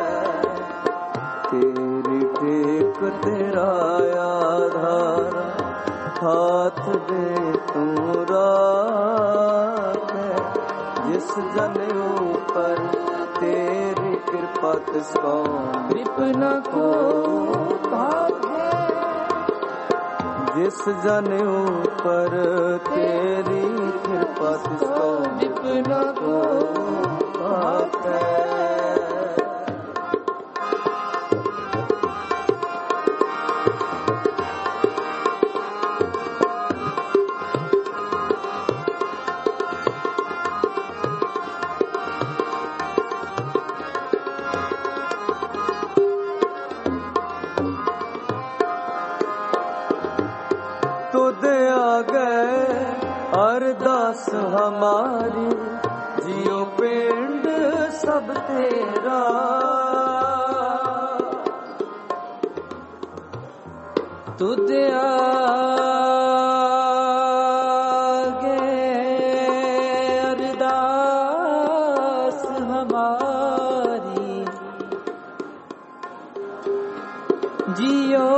तेरी टेक तेरा आधार हाथ दे तू राख जिस जन ऊपर तेरी कृपा तिसको विपना को भागे जिस जन ऊपर तेरी कृपा तिसको विपना को भागे अरदास हमारी जियो पिंड सब तेरा तुद आगे अरदास हमारी जियो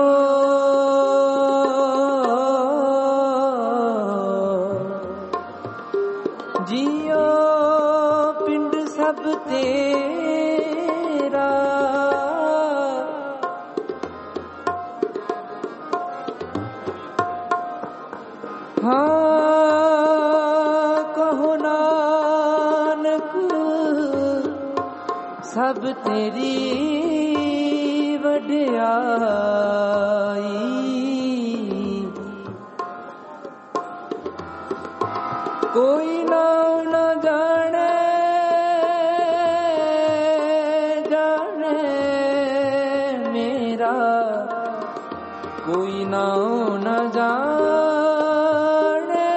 जियो पिंड सब तेरा हाँ कहो नानक सब तेरी वड्याई कोई नाम न जाने जाने मेरा कोई नाम न जाने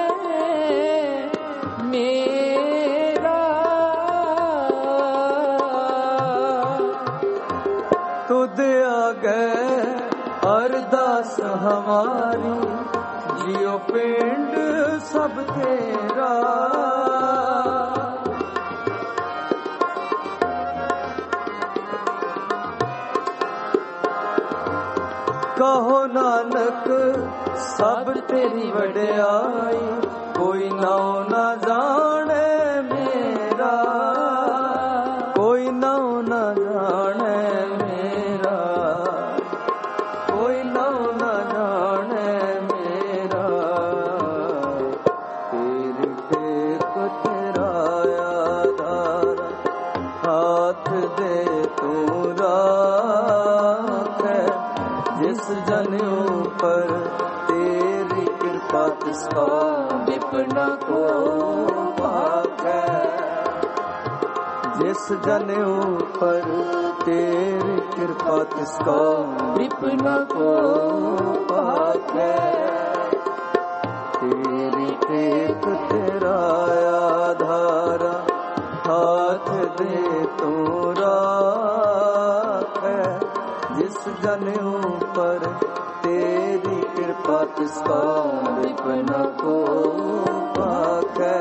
मेरा तुद आगे अरदास हमारी जियो पिंड सब तेरा कहो नानक सब तेरी वड्याई कोई नाम न जाने मेरा कोई नाम न जाने मेरा कोई नाम न जाने मेरा तेरी टेक तेरा आधार हाथ दे तू राखे जिस जन ऊपर तेरी कृपा तिसका विपना को भागे जिस जन ऊपर तेरी कृपा तिसका विपना को भागे तेरी टेक तेरा आधार हाथ दे तू राखे जिस जन ऊपर तेरी कृपा तिसका विपना को भागे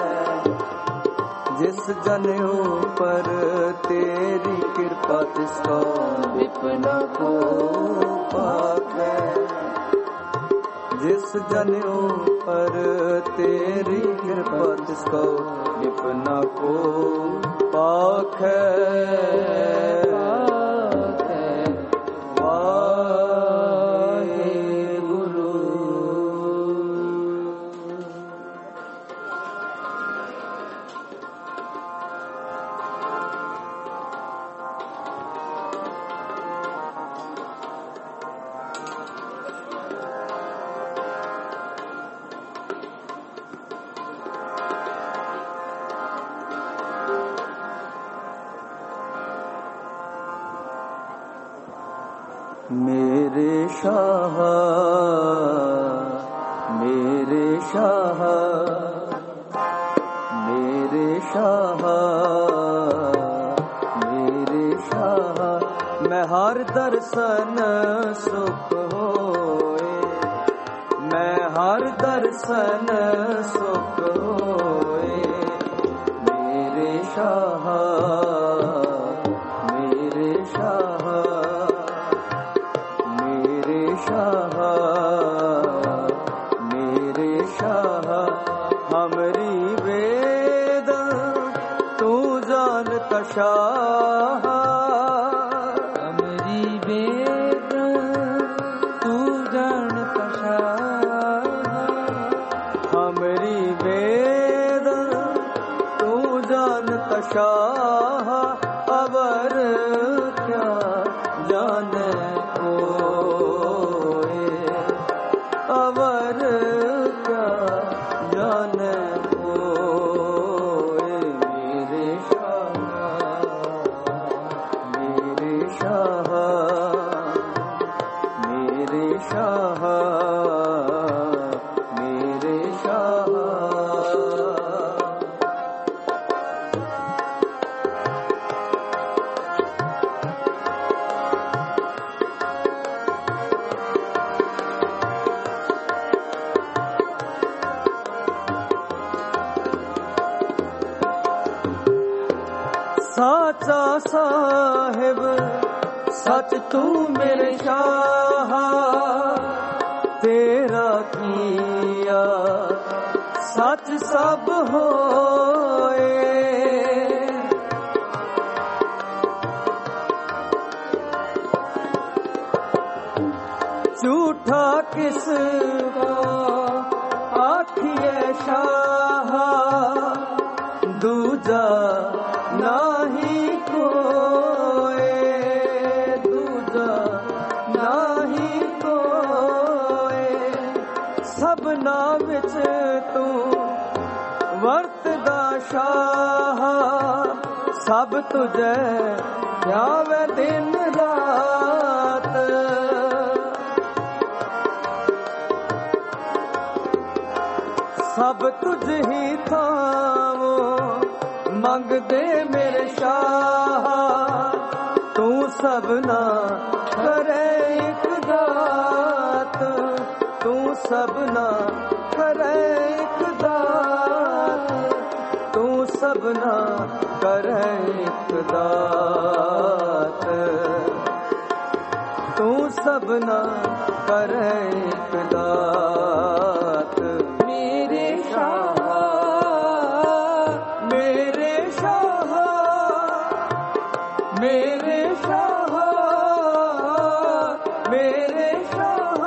जिस जन ऊपर तेरी कृपा तिसका विपना को भागे जिस जन ऊपर तेरी कृपा तिसका विपना को भागे मेरे शाह मेरे शाह मेरे शाह मेरे शाह मैं हर दर्शन सुख होए मैं हर दर्शन सुख होए मेरे शाह मेरे शाह मेरे शाह मेरे शाह हमरी वेद तू जान कशाह हमरी वेद तू जान कशाह हमरी वेद तू जान कशाह अवर क्या जाने कोई अवर क्या जाने कोई मेरे शाह मेरे शाह मेरे शाह मेरे शाह साचा साहिब सच तू मेरे शाह, तेरा किया सच सब होए। झूठा किसका आखिए शाह, दूजा नाही कोए, दूजा नाही कोए। सबना विच तू वरतदा शाह, सब तुझे ध्यावे दिन रात। सब तुझ ही थावो मंगदे मेरे शाह, तू सबना करे एक दात, तू सबना करे एक दात, तू सबना करे एक दात, तू सबना करे एक दात। मेरे शाह मेरे शाह मेरे शाह मेरे शाह,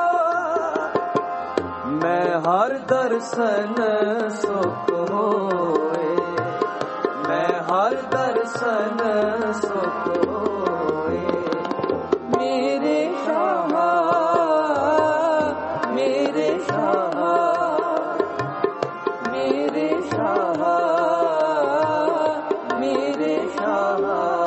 मैं हर दर्शन सुख होए, मैं हर दर्शन सुख होए। मेरे शाह मेरे शाह मेरे शाह मेरे शाह।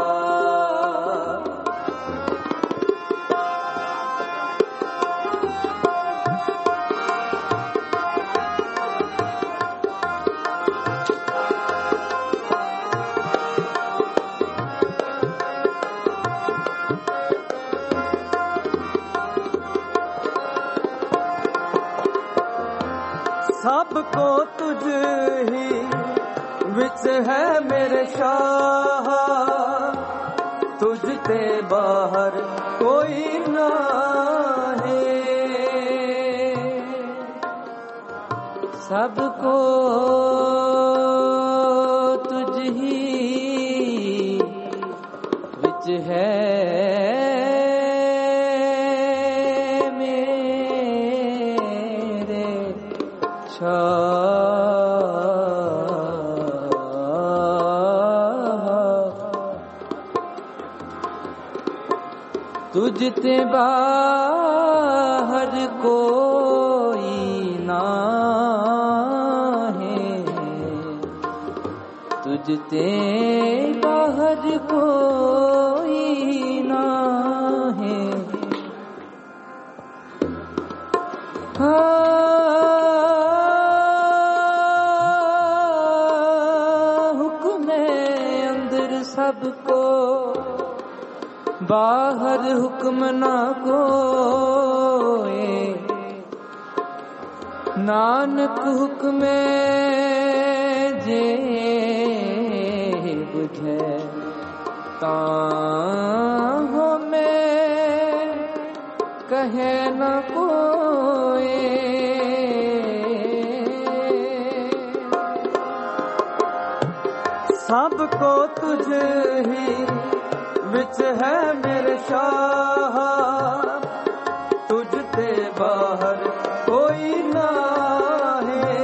सबको तुझ ही विच है मेरे शाह, तुझ ते बाहर कोई ना है। सबको तुझ ही विच है तुझ ते बाहर कोई ना है, तुझ ते बाहर कोई ना है। हुक्मे अंदर सबको बाहर हुक्म ना कोए, नानक हुक्मे जे बुझे ताहो में कहे न कोए। सबको तुझ ही विच है मेरे शाह, तुझ ते बाहर कोई ना है।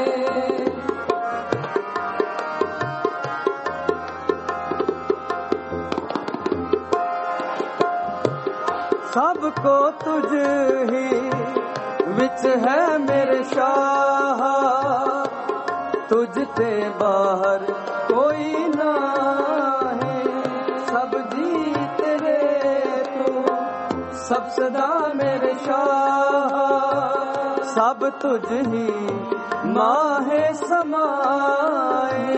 सबको तुझ ही विच है मेरे शाह, तुझ ते बाहर कोई ना है। सब जी तेरे तू सब सदा मेरे शाह, सब तुझ ही माहे समाए।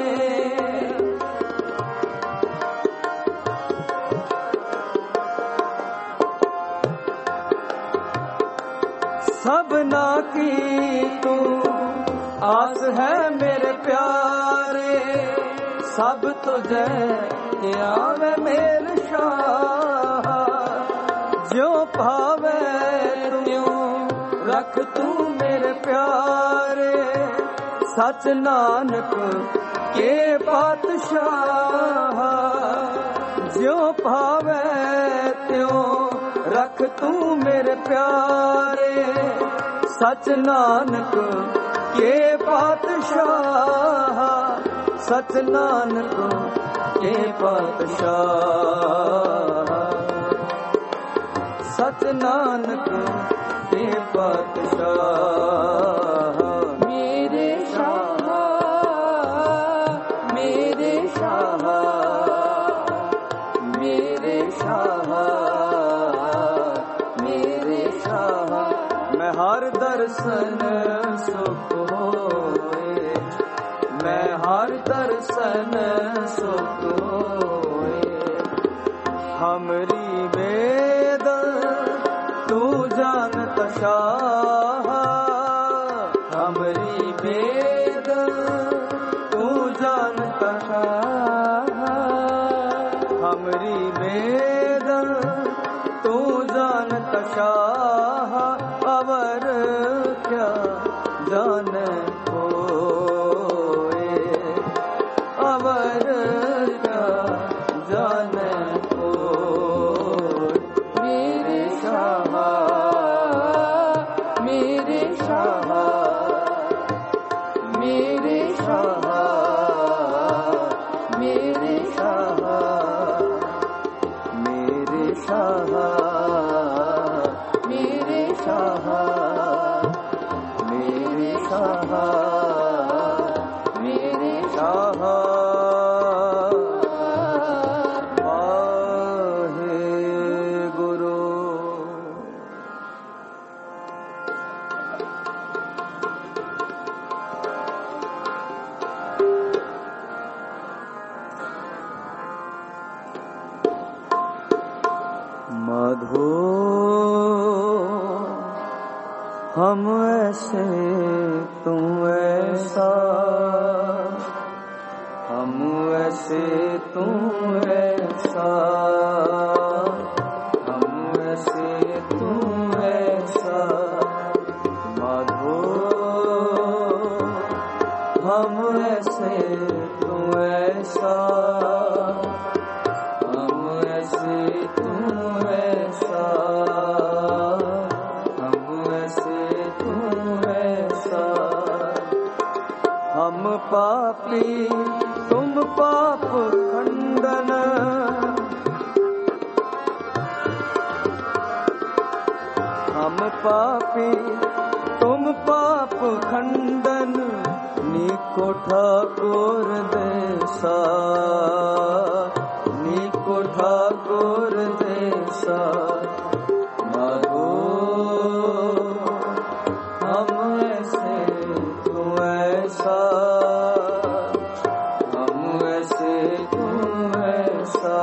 सबना की तू आस है मेरे प्यारे, सब तुझे आवे मेरे शाह, ज्यों भावे त्यों रख तू मेरे प्यारे, सच नानक के पातशाह, ज्यों भावे त्यों रख तू मेरे प्यारे, सच नानक के पातशाह, सच नानक के पातशाह, सच नानक के पातशाह। मेरे शाह मेरे शाह मेरे शाह मेरे शाह, मैं हर दर्शन सुख होए, मैं हर दर्शन सुख होए, हमरी वेद तू जानत शाह, हमरी वेद तू जानत शाह, हमरी वेद तू जानत शाह, अवर क्या जाने कोई, अवर क्या जाने कोई, मेरे शाह मेरे शाह मेरे शाह मेरे शाह मेरे शाह, मेरे शाह मेरे शाह, मेरे शाह वाहे गुरु। मधु हम ऐसे तू ऐसा, हम ऐसे तू ऐसा, हम ऐसे तू ऐसा, मधु हम ऐसे तू ऐसा, हम ऐसे तू ऐसा, हम ऐसे तू ऐसा, हम पापी तुम पाप खंडन, हम पापी तुम पाप खंडन, नीको ठाकुर देसा, नीको ठाकुर देसा, माधो हम ऐसे तू ऐसा, हम ऐसे तू ऐसा,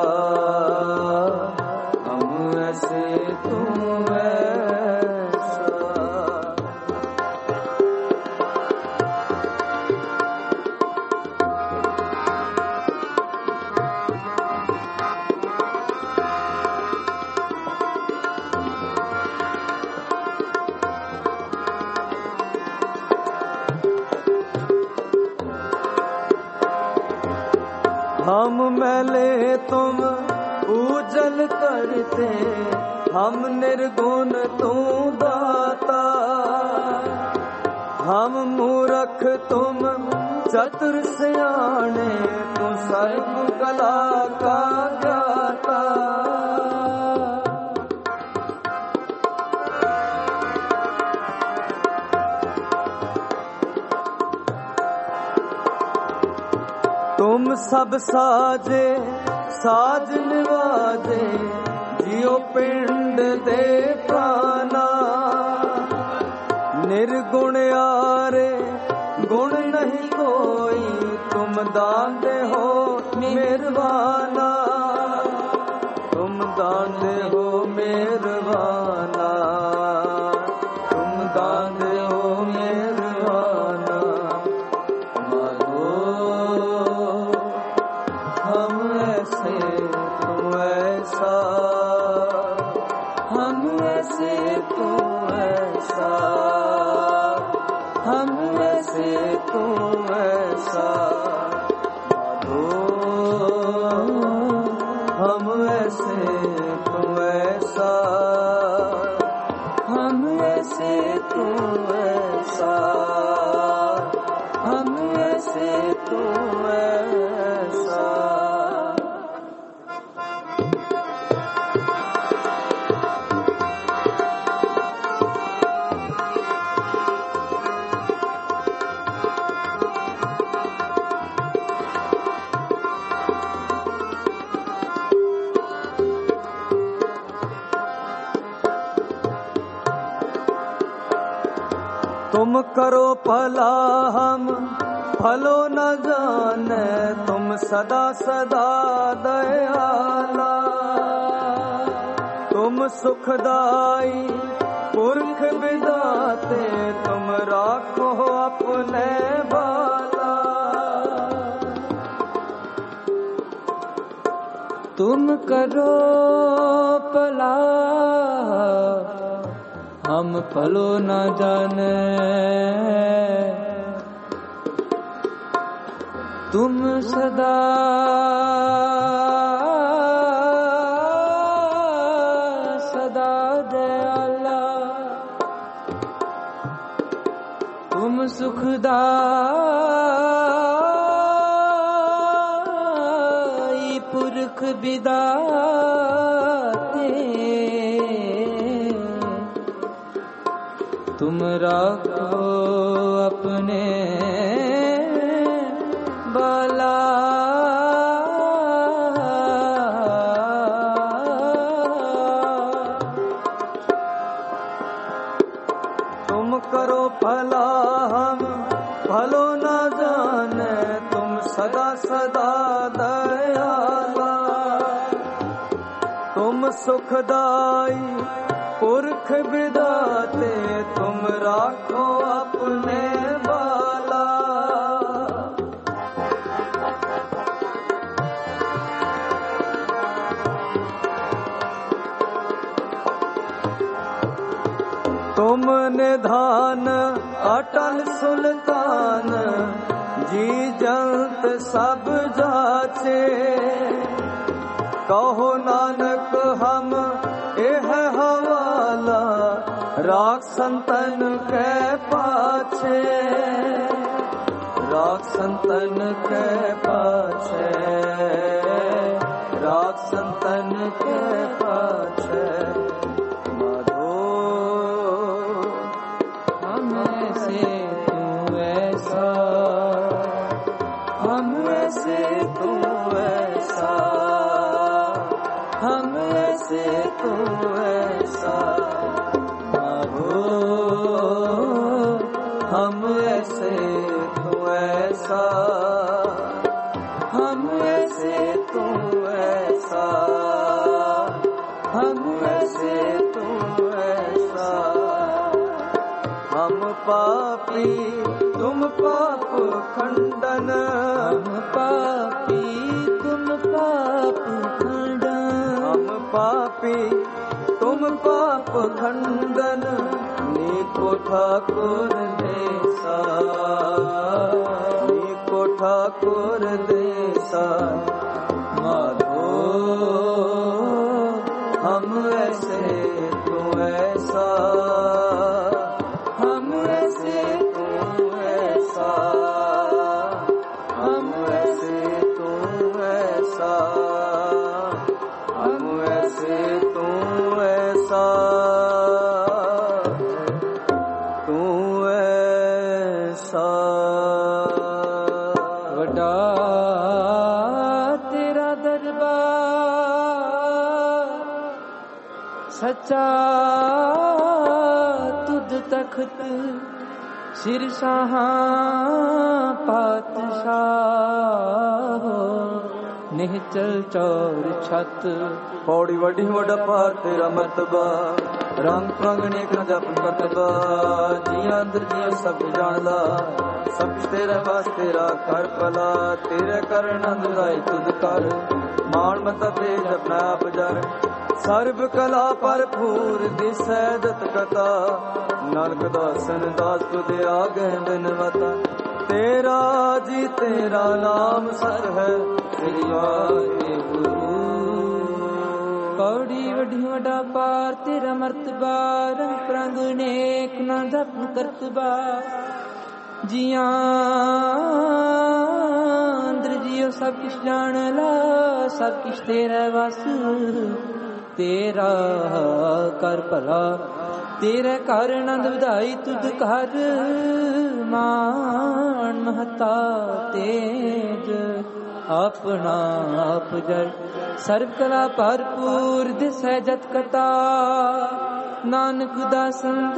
हम ऐसे तू ऐसा। हम मैले तुम पूजन करते, हम निर्गुण तू दाता, हम मूर्ख तुम चतुर सियाने, तू सर्व कला का ज्ञाता, तुम सब साजे साज निवाजे, जियो पिंड दे प्राणा, निर्गुण यारे गुण नहीं कोई, तुम दान दे हो मेरवाना, तुम दान दे हो मेरवाना, तुम दान दे हो मेरवाना, माधो हम ऐसे तू ऐसा हम ऐसे तू ऐसा हम ऐसे तू ऐसा हम ऐसे तू ऐसा। तुम करो भला हम भलो न जाने, तुम सदा सदा दयाला। तुम सुखदाई पुरख विदाते, तुम राखो अपने बाला। तुम करो भला हम भलो न जाने, तुम सदा सदा दयाला। तुम सुखदाई पुरख विदाते, तुम राखो अपने बाला। तुम करो भला हम भलो न जाने, तुम सदा सदा दयाला। तुम सुखदाई पुरख विदाते, तुम राखो अपने बाला। तुम निधान अटल सुल्तान, जी जंत सब जाचे। कहो नानक हम एह हवाला, राख संतन के पाछे। राख संतन के पाछे, राख संतन के पाछे। माधो हम ऐसे तू ऐसा, हम ऐसे तू ऐसा, हम ऐसे तू ऐसा। माधो हम ऐसे तू ऐसा, हम ऐसे तू ऐसा, हम ऐसे तू ऐसा। हम पापी तुम पाप खंडन, हम पापी तुम पाप खंडन। हम पापी तुम पाप खंडन, नीको ठाकुर देसा, नीको ठाकुर देसा। माधो हम ऐसे तू ऐसा, हम ऐसे तू ऐसा, हम ऐसे तू ऐसा, हम ऐसे तू ऐसा, तू ऐसा। वड्डा तेरा दरबार, सच्चा तुद तख्त, सिर शाहां पातशाह। निहचल चौर छत, पौड़ी वड्डी वड्डा तेरा मरतबा। रंग पंगने का जप करतबा, जिया अंदर जिया सब जानदा। सब तेरे पास तेरा कर भला, तेरे करन अंदराई तुद कर। मान मत तेज अपना आप जर, सर्व कला भरपूर दिसै दत कथा। नानक दासन दास तुद आगे बिनवता, ਤੇਰਾ ਜੀ ਤੇਰਾ ਨਾਮ ਸਤ ਹੈ ਸ੍ਰੀ ਵਾਹਿਗੁਰੂ। ਪੌੜੀ ਵੱਡੀ ਵੱਡਾ ਪਾਰ ਤੇਰਾ ਮਰਤਬਾ, ਰੰਗ ਪ੍ਰੰਗ ਨੇਕ ਨਾ ਜਪਨ ਕਰਤਬਾ। ਜੀਆਂ ਅੰਦਰ ਜੀਓ ਸਭ ਕੁਛ ਜਾਣ ਲਾ, ਸਭ ਕੁਛ ਤੇਰਾ ਵਸ। ਤੇਰਾ ਕਰ ਭਲਾ ਤੇਰੇ ਘਰ ਆਨੰਦ ਵਧਾਈ ਤੁਧ ਘਰ। ਮਾਨ ਮਹਤਾ ਤੇਜ ਆਪਣਾ ਆਪ ਜਰ, ਸਰਬ ਕਲਾ ਭਰਪੂਰ ਦਿਸੈ ਜਤ ਕਤਾ। ਨਾਨਕ ਦਾਸਨ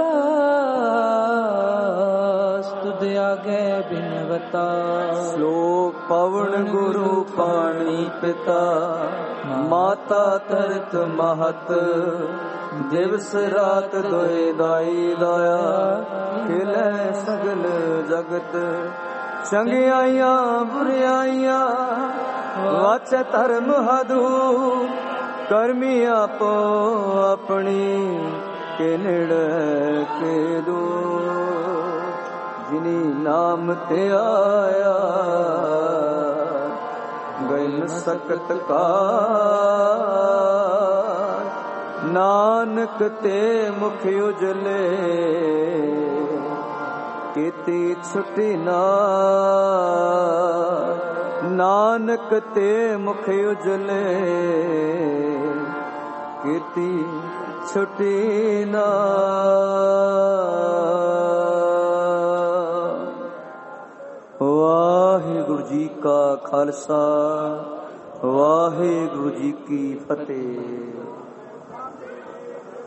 ਦਾਸ ਤੁਧ ਆਗੇ ਬਿਨਵਤਾ। ਸ਼ਲੋਕ ਪਵਨ ਗੁਰੂ ਪਾਣੀ ਪਿਤਾ, ਮਾਤਾ ਧਰਤ ਮਹਤ। ਦਿਵਸ ਰਾਤ ਦੋਇ ਦਾਈ ਦਾਇਆ, ਖਿਲੇ ਸਗਲ ਜਗਤ। ਚੰਗਿਆਈਆਂ ਬੁਰਿਆਈਆਂ ਵਾਚੈ ਧਰਮ ਹਦੂ, ਕਰਮੀ ਆਪੋ ਆਪਣੀ ਕੇ ਨੇੜੇ ਕੇ ਦੂਰ। ਜਿਨੀ ਨਾਮ ਤੇ ਆਇਆ ਗਇਨ ਸਕਤ ਕਾ, ਨਾਨਕ ਤੇ ਮੁਖ ਉਜਲੇ ਕੀਤੀ ਛੁਟੀ ਨਾ। ਨਾਨਕ ਤੇ ਮੁਖ ਉਜਲੇ ਕੀਤੀ ਛੁਟੀ ਨਾ। ਵਾਹਿਗੁਰੂ ਜੀ ਕਾ ਖਾਲਸਾ, ਵਾਹਿਗੁਰੂ ਜੀ ਕੀ ਫਤਿਹ।